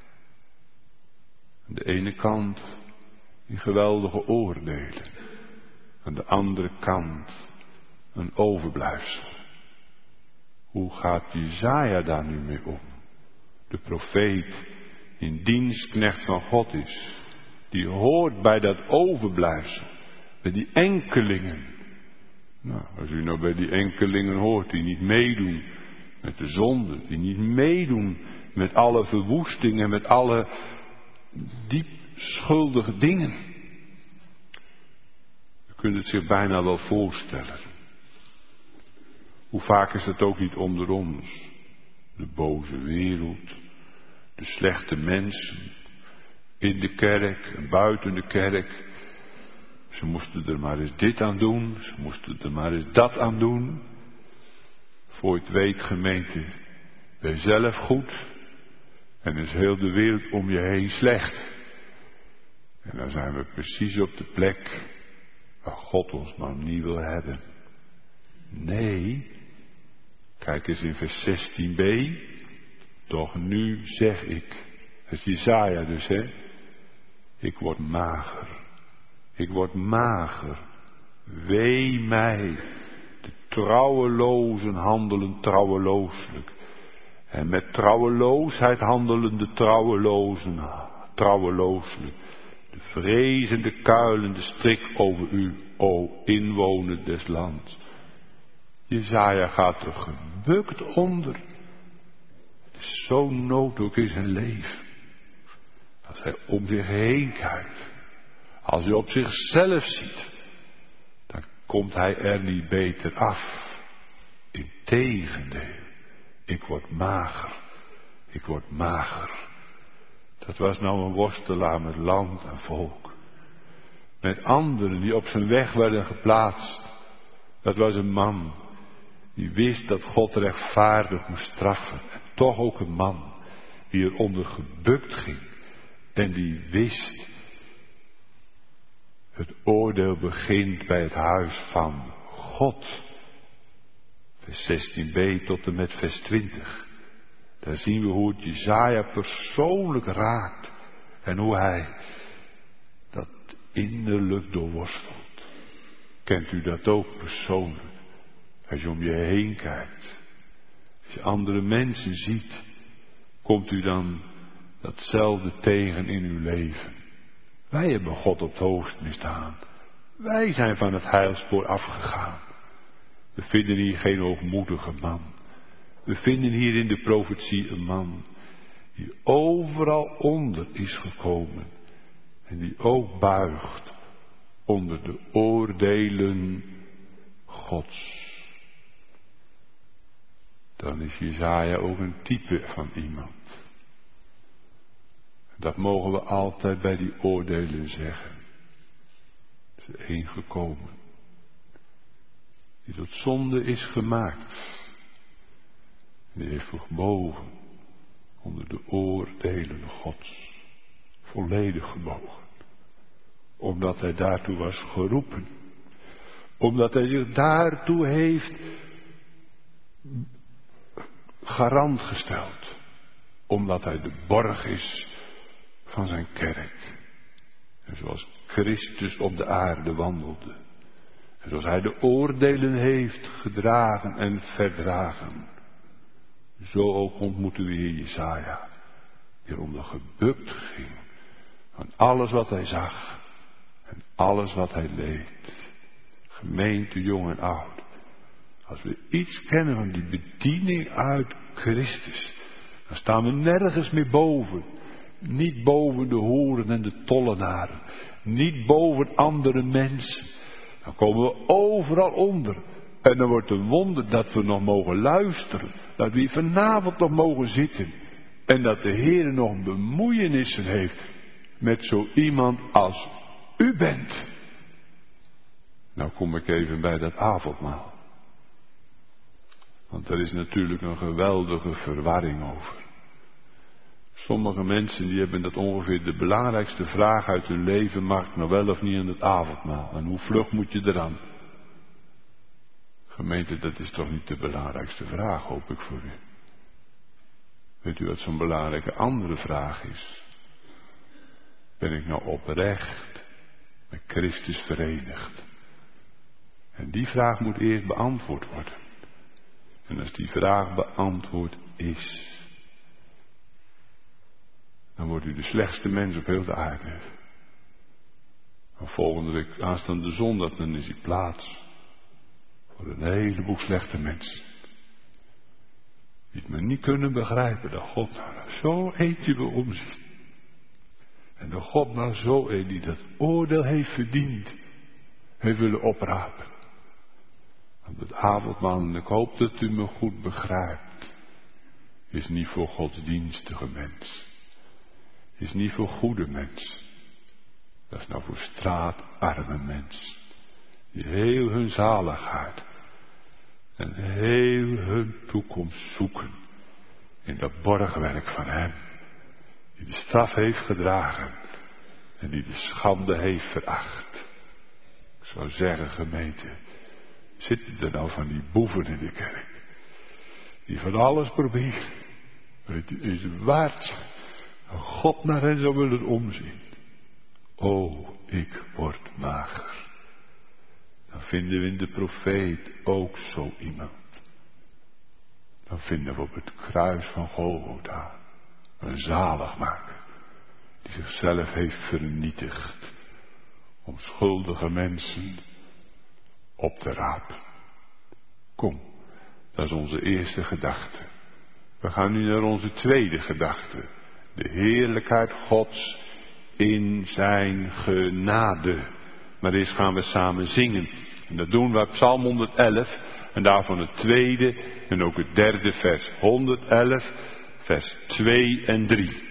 Aan de ene kant die geweldige oordelen, aan de andere kant een overblijfsel. Hoe gaat Jesaja daar nu mee om? De profeet, in dienstknecht van God is, die hoort bij dat overblijfsel, bij die enkelingen. Nou, als u nou bij die enkelingen hoort die niet meedoen met de zonde, die niet meedoen met alle verwoestingen, met alle diep schuldige dingen. U kunt het zich bijna wel voorstellen. Hoe vaak is het ook niet onder ons? De boze wereld, de slechte mensen, in de kerk en buiten de kerk. Ze moesten er maar eens dit aan doen, ze moesten er maar eens dat aan doen. Voor je het weet, gemeente, ben je zelf goed en is heel de wereld om je heen slecht. En dan zijn we precies op de plek waar God ons nou niet wil hebben. Nee, kijk eens in vers zestien b. Doch nu zeg ik, dat is Jesaja dus, hè. Ik word mager Ik word mager. Wee mij. De trouwelozen handelen trouwelooselijk. En met trouweloosheid handelen de trouwelozen trouwelooselijk. De vrezende kuilende strik over u, o inwoner des lands. Jesaja gaat er gebukt onder. Het is zo nood ook in zijn leven. Als hij om zich heen kijkt. Als hij op zichzelf ziet. Dan komt hij er niet beter af. Integendeel. Ik word mager. Ik word mager. Dat was nou een worstelaar met land en volk. Met anderen die op zijn weg werden geplaatst. Dat was een man. Die wist dat God rechtvaardig moest straffen. En toch ook een man. Die eronder gebukt ging. En die wist. Het oordeel begint bij het huis van God. Vers zestien b tot en met vers twintig. Daar zien we hoe het Jesaja persoonlijk raakt. En hoe hij dat innerlijk doorworstelt. Kent u dat ook persoonlijk? Als je om je heen kijkt. Als je andere mensen ziet. Komt u dan datzelfde tegen in uw leven? Wij hebben God op het hoofd misdaan. Wij zijn van het heilspoor afgegaan. We vinden hier geen hoogmoedige man. We vinden hier in de profetie een man die overal onder is gekomen. En die ook buigt onder de oordelen Gods. Dan is Jesaja ook een type van iemand. Dat mogen we altijd bij die oordelen zeggen. Er is één gekomen. Die tot zonde is gemaakt. En die heeft gebogen. Onder de oordelen Gods. Volledig gebogen. Omdat hij daartoe was geroepen. Omdat hij zich daartoe heeft garant gesteld. Omdat hij de borg is van zijn kerk. En zoals Christus op de aarde wandelde. En zoals hij de oordelen heeft gedragen en verdragen. Zo ook ontmoeten we hier Jesaja. Die eronder gebukt ging. Van alles wat hij zag. En alles wat hij leed. Gemeente jong en oud. Als we iets kennen van die bediening uit Christus. Dan staan we nergens meer boven. Niet boven de hoeren en de tollenaren. Niet boven andere mensen. Dan komen we overal onder. En dan wordt een wonder dat we nog mogen luisteren. Dat we hier vanavond nog mogen zitten. En dat de Heer nog bemoeienissen heeft. Met zo iemand als u bent. Nou kom ik even bij dat avondmaal. Want er is natuurlijk een geweldige verwarring over. Sommige mensen die hebben dat ongeveer de belangrijkste vraag uit hun leven. Mag ik nou wel of niet aan het avondmaal? En hoe vlug moet je eraan? Gemeente, dat is toch niet de belangrijkste vraag, hoop ik voor u. Weet u wat zo'n belangrijke andere vraag is? Ben ik nou oprecht met Christus verenigd? En die vraag moet eerst beantwoord worden. En als die vraag beantwoord is, dan wordt u de slechtste mens op heel de aarde. En volgende week aanstaande zondag, dan is die plaats voor een heleboel slechte mensen. Die het maar niet kunnen begrijpen dat God nou zo eentje wil omzien. En dat God nou zo een die dat oordeel heeft verdiend, heeft willen oprapen. Want het avondmaal, en ik hoop dat u me goed begrijpt, is niet voor godsdienstige mensen. Is niet voor goede mensen. Dat is nou voor straatarme mensen. Die heel hun zaligheid en heel hun toekomst zoeken in dat borgwerk van hem. Die de straf heeft gedragen en die de schande heeft veracht. Ik zou zeggen, gemeente, zitten er nou van die boeven in de kerk. Die van alles proberen. Maar het is waard. God naar hen zou willen omzien. O, ik word mager. Dan vinden we in de profeet ook zo iemand. Dan vinden we op het kruis van Golgotha een zaligmaker die zichzelf heeft vernietigd om schuldige mensen op te rapen. Kom, dat is onze eerste gedachte. We gaan nu naar onze tweede gedachte. De heerlijkheid Gods in zijn genade. Maar eerst gaan we samen zingen. En dat doen we op Psalm honderd-elf. En daarvan het tweede en ook het derde vers. honderd-elf, vers twee en drie.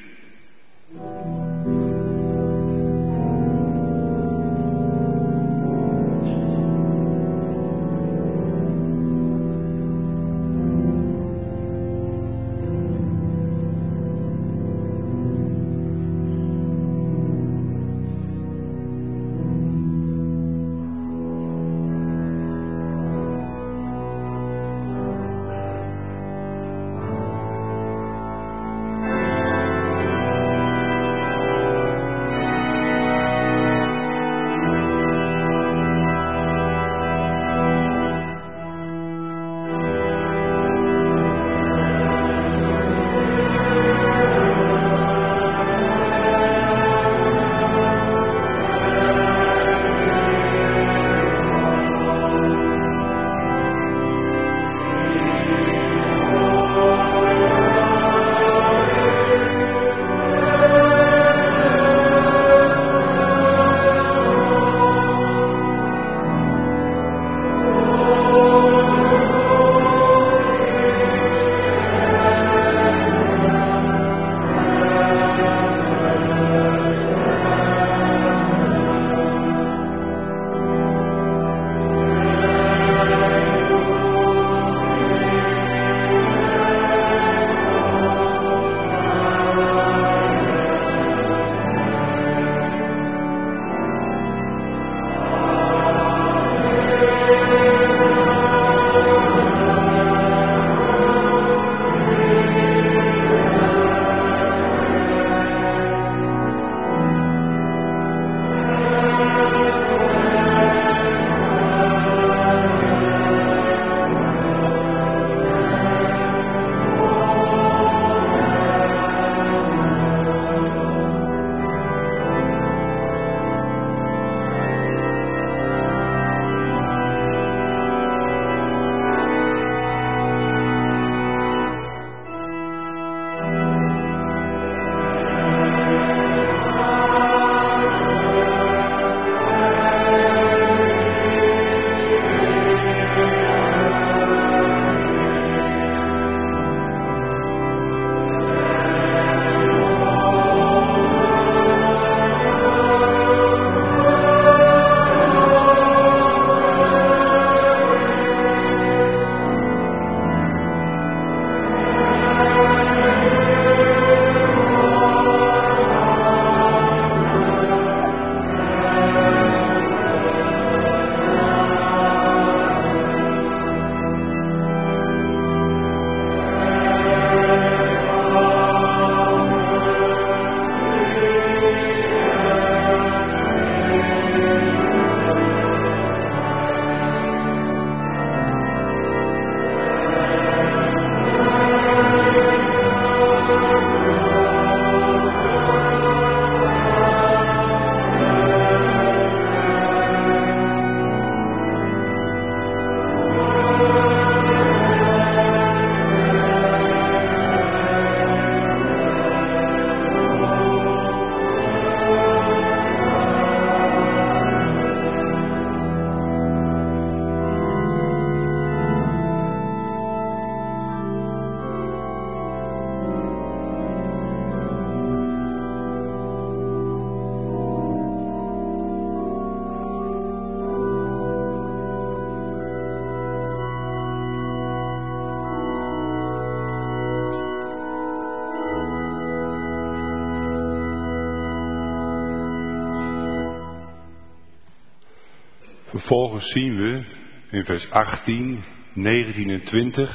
Vervolgens zien we in vers achttien, negentien en twintig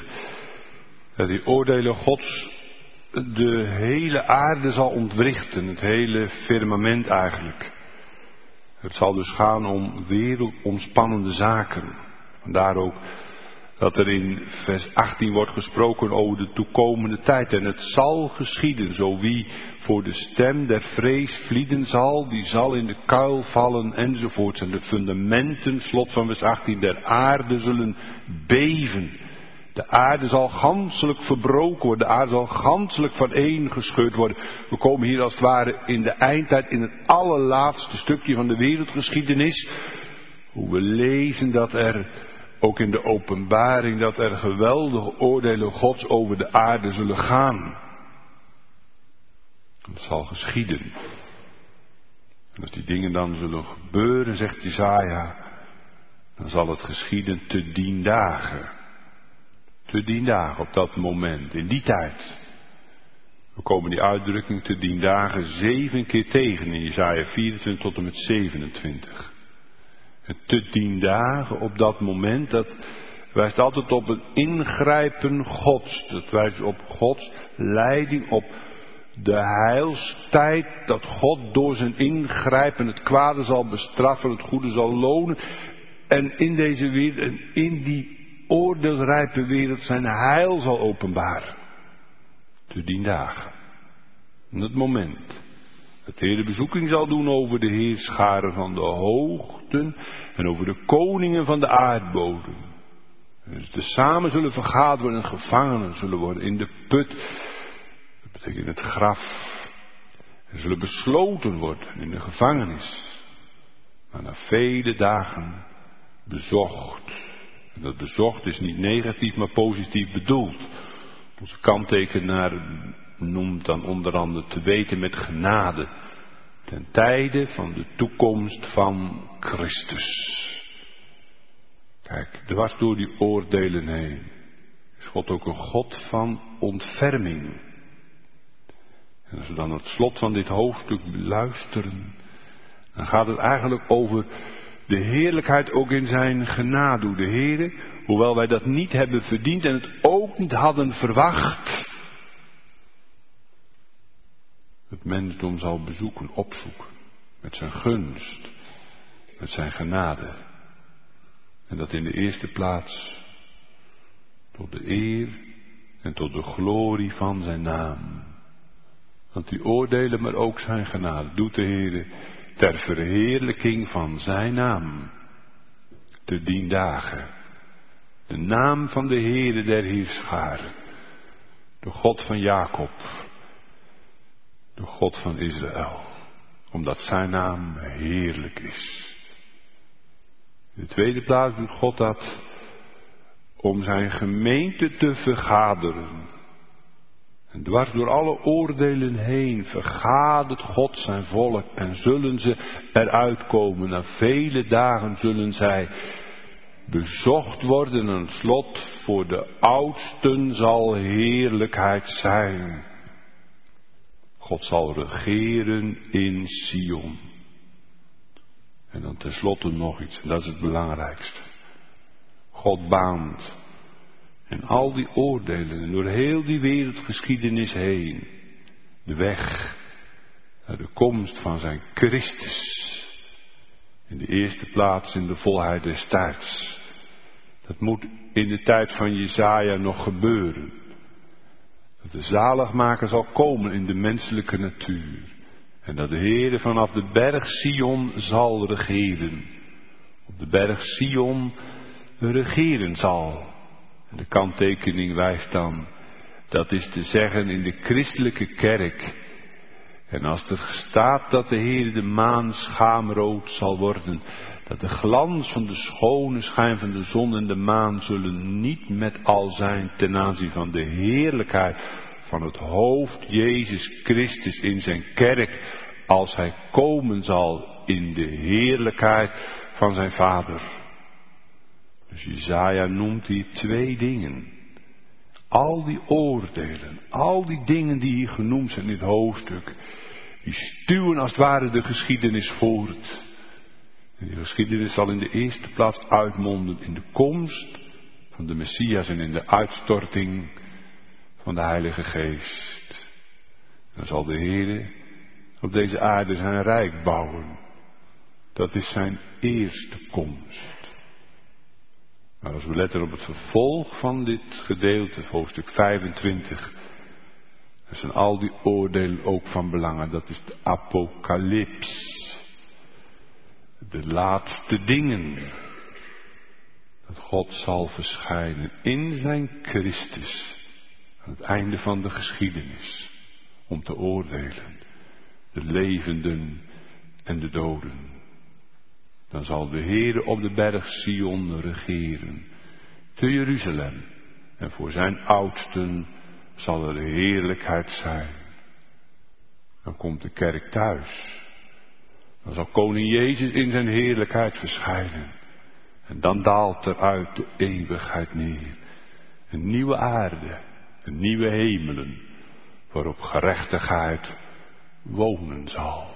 dat die oordelen Gods de hele aarde zal ontwrichten, het hele firmament eigenlijk. Het zal dus gaan om wereldomspannende zaken. Vandaar ook dat er in vers achttien wordt gesproken over de toekomende tijd. En het zal geschieden, zo wie voor de stem der vrees vlieden zal, die zal in de kuil vallen enzovoorts. En de fundamenten, slot van vers achttien, der aarde zullen beven. De aarde zal ganselijk verbroken worden, de aarde zal ganselijk vaneengescheurd worden. We komen hier als het ware in de eindtijd, in het allerlaatste stukje van de wereldgeschiedenis. Hoe we lezen dat er, ook in de openbaring, dat er geweldige oordelen Gods over de aarde zullen gaan. Het zal geschieden. En als die dingen dan zullen gebeuren, zegt Jesaja, dan zal het geschieden te dien dagen. Te dien dagen op dat moment, in die tijd. We komen die uitdrukking te dien dagen zeven keer tegen in Jesaja vierentwintig tot en met zevenentwintig. Het te dien dagen op dat moment, dat wijst altijd op een ingrijpen Gods. Dat wijst op Gods leiding, op de heilstijd, dat God door zijn ingrijpen het kwade zal bestraffen, het goede zal lonen. En in deze wereld, en in die oordeelrijpe wereld zijn heil zal openbaren. Te dien dagen. En het moment. Dat de Heer de bezoeking zal doen over de heerscharen van de hoogten en over de koningen van de aardbodem. Dus de samen zullen vergaderd worden en gevangenen zullen worden in de put. Dat betekent het graf. En zullen besloten worden in de gevangenis. Maar na vele dagen bezocht. En dat bezocht is niet negatief, maar positief bedoeld. Onze kanttekenaar noemt dan onder andere te weten met genade. Ten tijde van de toekomst van Christus. Kijk, dwars door die oordelen heen is God ook een God van ontferming. En als we dan het slot van dit hoofdstuk beluisteren, dan gaat het eigenlijk over de heerlijkheid ook in zijn genade. De Heere, hoewel wij dat niet hebben verdiend en het ook niet hadden verwacht, het mensdom zal bezoeken, opzoeken. Met zijn gunst, met zijn genade. En dat in de eerste plaats tot de eer en tot de glorie van zijn naam. Want die oordelen, maar ook zijn genade, doet de Heere ter verheerlijking van zijn naam. Te dien dagen. De naam van de Heere der heerscharen. De God van Jacob. De God van Israël. Omdat zijn naam heerlijk is. In de tweede plaats doet God dat om zijn gemeente te vergaderen. En dwars door alle oordelen heen vergadert God zijn volk en zullen ze eruit komen. Na vele dagen zullen zij bezocht worden en het slot voor de oudsten zal heerlijkheid zijn. God zal regeren in Sion. En dan tenslotte nog iets, en dat is het belangrijkste. God baant en al die oordelen en door heel die wereldgeschiedenis heen de weg naar de komst van zijn Christus. In de eerste plaats in de volheid des tijds. Dat moet in de tijd van Jesaja nog gebeuren. Dat de zaligmaker zal komen in de menselijke natuur. En dat de Heere vanaf de berg Sion zal regeren. Op de berg Sion regeren zal. En de kanttekening wijst dan, dat is te zeggen in de christelijke kerk. En als er staat dat de Heer de maan schaamrood zal worden, dat de glans van de schone schijn van de zon en de maan zullen niet met al zijn ten aanzien van de heerlijkheid van het hoofd Jezus Christus in zijn kerk, als hij komen zal in de heerlijkheid van zijn Vader. Dus Jesaja noemt hier twee dingen. Al die oordelen, al die dingen die hier genoemd zijn in het hoofdstuk, die stuwen als het ware de geschiedenis voort. En die geschiedenis zal in de eerste plaats uitmonden in de komst van de Messias en in de uitstorting van de Heilige Geest. Dan zal de Heer op deze aarde zijn rijk bouwen. Dat is zijn eerste komst. Maar als we letten op het vervolg van dit gedeelte, hoofdstuk vijfentwintig, dan zijn al die oordelen ook van belang. En dat is de apocalyps. De laatste dingen. Dat God zal verschijnen in zijn Christus. Aan het einde van de geschiedenis. Om te oordelen. De levenden en de doden. Dan zal de Heere op de berg Sion regeren. Te Jeruzalem. En voor zijn oudsten zal er de heerlijkheid zijn. Dan komt de kerk thuis. Dan zal koning Jezus in zijn heerlijkheid verschijnen. En dan daalt er uit de eeuwigheid neer. Een nieuwe aarde. Een nieuwe hemelen. Waarop gerechtigheid wonen zal.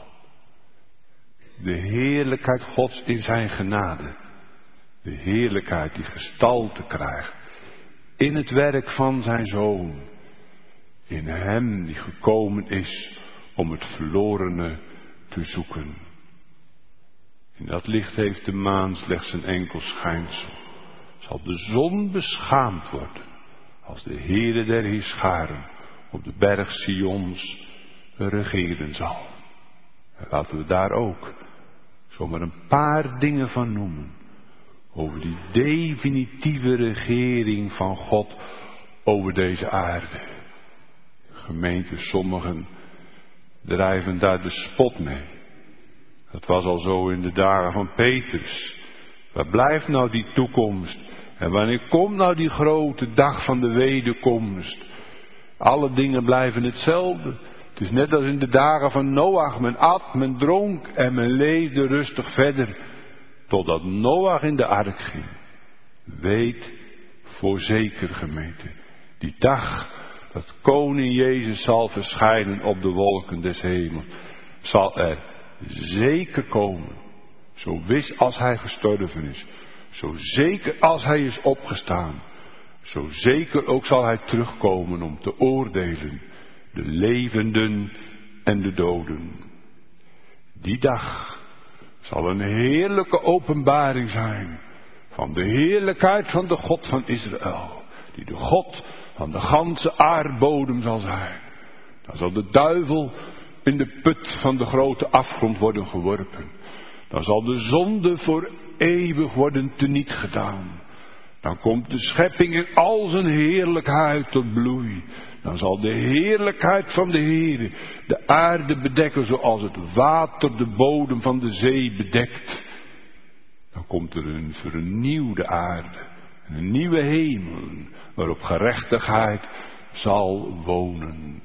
De heerlijkheid Gods in zijn genade. De heerlijkheid die gestalte krijgt. In het werk van zijn Zoon. In hem die gekomen is om het verlorene te zoeken. In dat licht heeft de maan slechts een enkel schijnsel. Zal de zon beschaamd worden als de Heere der Heerscharen op de berg Sions regeren zal. En laten we daar ook zomaar een paar dingen van noemen. Over die definitieve regering van God over deze aarde. Gemeente, sommigen drijven daar de spot mee. Dat was al zo in de dagen van Petrus. Waar blijft nou die toekomst? En wanneer komt nou die grote dag van de wederkomst? Alle dingen blijven hetzelfde. Het is net als in de dagen van Noach. Men at, men dronk en men leefde rustig verder. Totdat Noach in de ark ging. Weet voorzeker, gemeente. Die dag dat koning Jezus zal verschijnen op de wolken des hemels. Zal er zeker komen. Zo wis als hij gestorven is. Zo zeker als hij is opgestaan. Zo zeker ook zal hij terugkomen om te oordelen. De levenden en de doden. Die dag zal een heerlijke openbaring zijn. Van de heerlijkheid van de God van Israël. Die de God van de ganse aardbodem zal zijn. Dan zal de duivel in de put van de grote afgrond worden geworpen. Dan zal de zonde voor eeuwig worden teniet gedaan. Dan komt de schepping in al zijn heerlijkheid tot bloei. Dan zal de heerlijkheid van de Heere de aarde bedekken zoals het water de bodem van de zee bedekt. Dan komt er een vernieuwde aarde. Een nieuwe hemel waarop gerechtigheid zal wonen.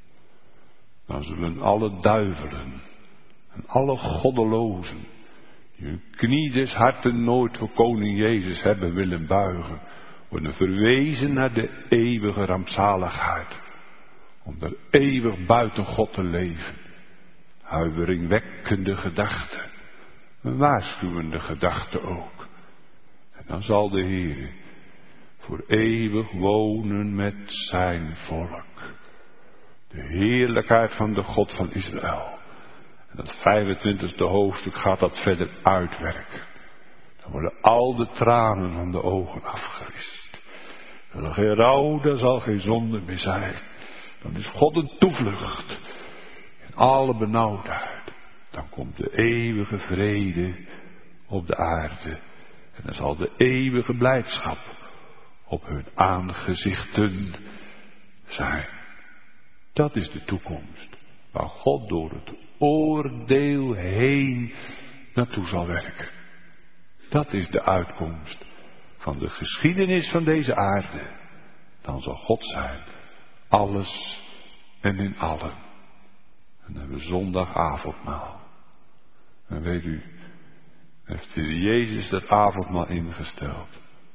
Dan zullen alle duivelen en alle goddelozen die hun knie des harten nooit voor koning Jezus hebben willen buigen, worden verwezen naar de eeuwige rampzaligheid. Om er eeuwig buiten God te leven. Huiveringwekkende gedachten. Een waarschuwende gedachte ook. En dan zal de Heer voor eeuwig wonen met zijn volk. De heerlijkheid van de God van Israël. En dat vijfentwintigste hoofdstuk gaat dat verder uitwerken. Dan worden al de tranen van de ogen afgerist. Er zal geen rouw, er zal geen zonde meer zijn. Dan is God een toevlucht. In alle benauwdheid. Dan komt de eeuwige vrede op de aarde. En dan zal de eeuwige blijdschap op hun aangezichten zijn. Dat is de toekomst. Waar God door het oordeel heen naartoe zal werken. Dat is de uitkomst van de geschiedenis van deze aarde. Dan zal God zijn. Alles en in allen. En dan hebben we zondagavondmaal. En weet u, heeft de Jezus dat avondmaal ingesteld.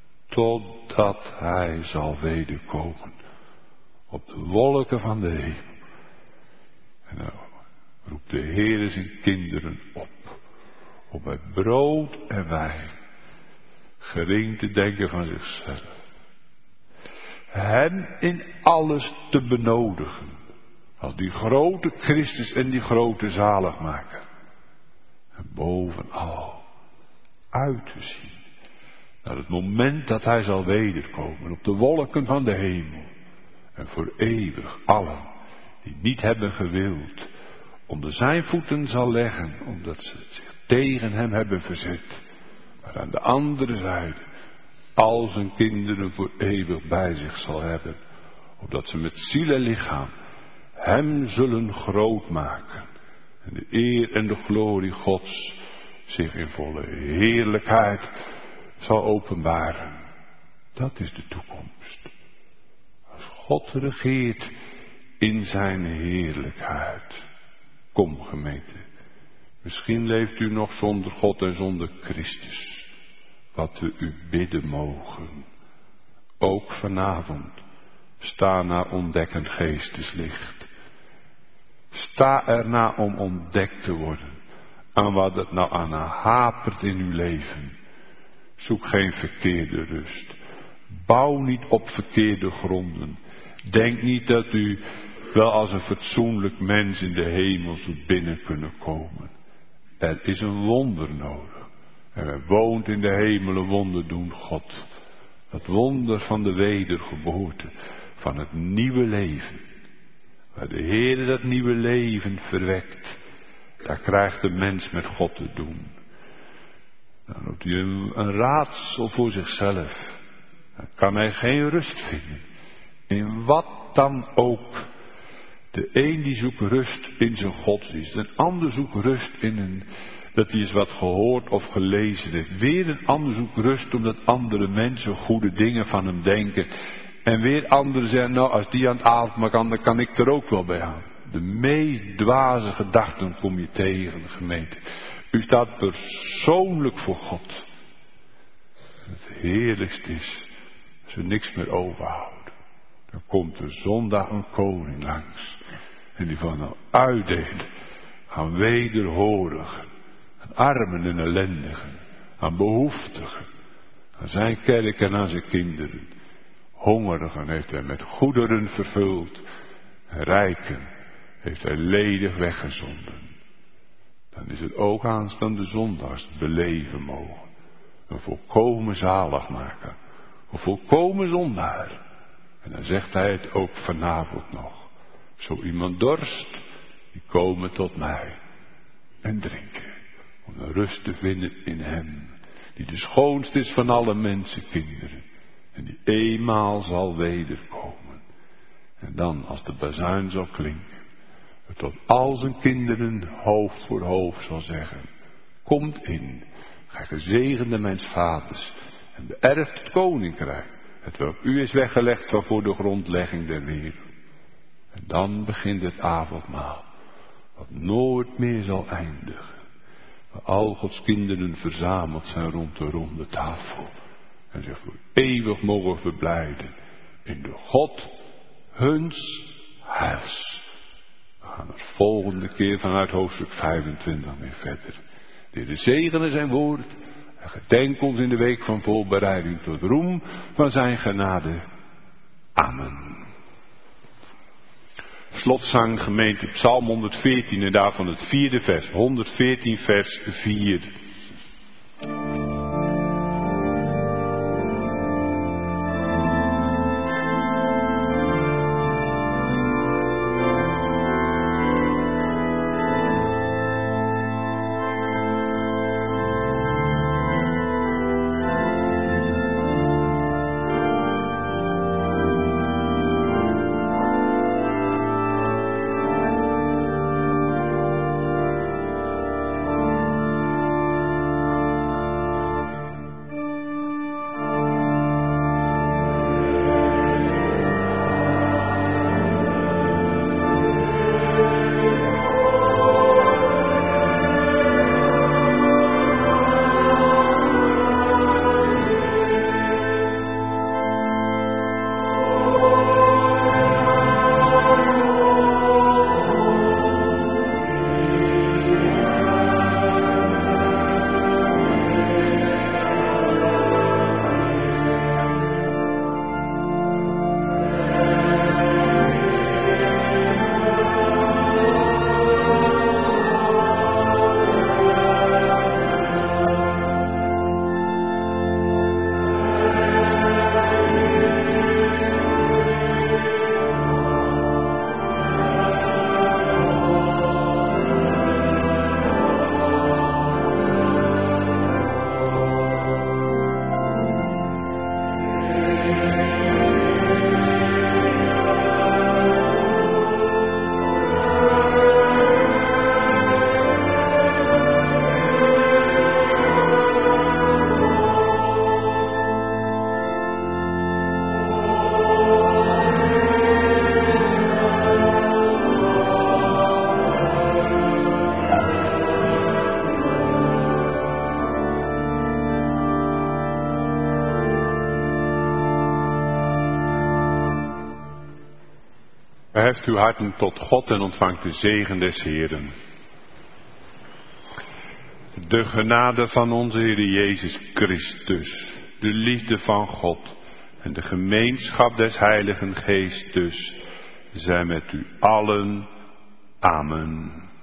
Totdat hij zal wederkomen. Op de wolken van de hemel. En dan roept de Heer zijn kinderen op. Om bij brood en wijn gering te denken van zichzelf. Hem in alles te benodigen. Als die grote Christus en die grote zaligmaker. En bovenal uit te zien naar het moment dat hij zal wederkomen op de wolken van de hemel. En voor eeuwig allen die niet hebben gewild onder zijn voeten zal leggen, omdat ze zich tegen hem hebben verzet. Maar aan de andere zijde al zijn kinderen voor eeuwig bij zich zal hebben, opdat ze met ziel en lichaam hem zullen groot maken. En de eer en de glorie Gods zich in volle heerlijkheid zal openbaren. Dat is de toekomst. Als God regeert in zijn heerlijkheid. Kom gemeente, misschien leeft u nog zonder God en zonder Christus. Wat we u bidden mogen. Ook vanavond, sta naar ontdekkend geesteslicht. Sta erna om ontdekt te worden. Aan wat het nou aan hapert in uw leven. Zoek geen verkeerde rust. Bouw niet op verkeerde gronden. Denk niet dat u wel als een fatsoenlijk mens in de hemel zult binnen kunnen komen. Er is een wonder nodig. En er woont in de hemel een wonder doen God. Het wonder van de wedergeboorte. Van het nieuwe leven. Waar de Heer dat nieuwe leven verwekt. Daar krijgt de mens met God te doen. Dan loopt hij een, een raadsel voor zichzelf. Dan kan hij geen rust vinden. In wat dan ook. De een die zoekt rust in zijn godsdienst. Een ander zoekt rust in een, dat hij eens wat gehoord of gelezen heeft. Weer een ander zoekt rust omdat andere mensen goede dingen van hem denken. En weer anderen zeggen, nou als die aan het avondmaal kan, dan kan ik er ook wel bij aan. De meest dwaze gedachten kom je tegen, gemeente. U staat persoonlijk voor God. Het heerlijkste is, als we niks meer overhouden. Dan komt er zondag een koning langs. En die van nou uitdelen. Aan wederhorigen. Aan armen en ellendigen. Aan behoeftigen. Aan zijn kerk en aan zijn kinderen. Hongerigen heeft hij met goederen vervuld. En rijken heeft hij ledig weggezonden. Dan is het ook aanstaande zondags beleven mogen. Een volkomen zaligmaker. Een volkomen zondaar. En dan zegt hij het ook vanavond nog. Zo iemand dorst, die komen tot mij. En drinken. Om een rust te vinden in hem. Die de schoonst is van alle mensenkinderen. En die eenmaal zal wederkomen. En dan als de bazuin zal klinken. Het tot al zijn kinderen hoofd voor hoofd zal zeggen. Komt in. Gij gezegende mijns vaders. En beërft het koninkrijk. Het welk u is weggelegd van voor de grondlegging der wereld. En dan begint het avondmaal. Wat nooit meer zal eindigen. Waar al Gods kinderen verzameld zijn rond de ronde tafel. En zich voor eeuwig mogen verblijden. In de God huns huis. We gaan er volgende keer vanuit hoofdstuk vijfentwintig weer verder. De Heer zegene zijn woord. En gedenk ons in de week van voorbereiding tot roem van zijn genade. Amen. Slotzang gemeente Psalm honderdveertien en daarvan het vierde vers. honderdveertien vers vier. Verheft uw harten tot God en ontvangt de zegen des Heeren. De genade van onze Heer Jezus Christus, de liefde van God en de gemeenschap des Heiligen Geestes zijn met u allen. Amen.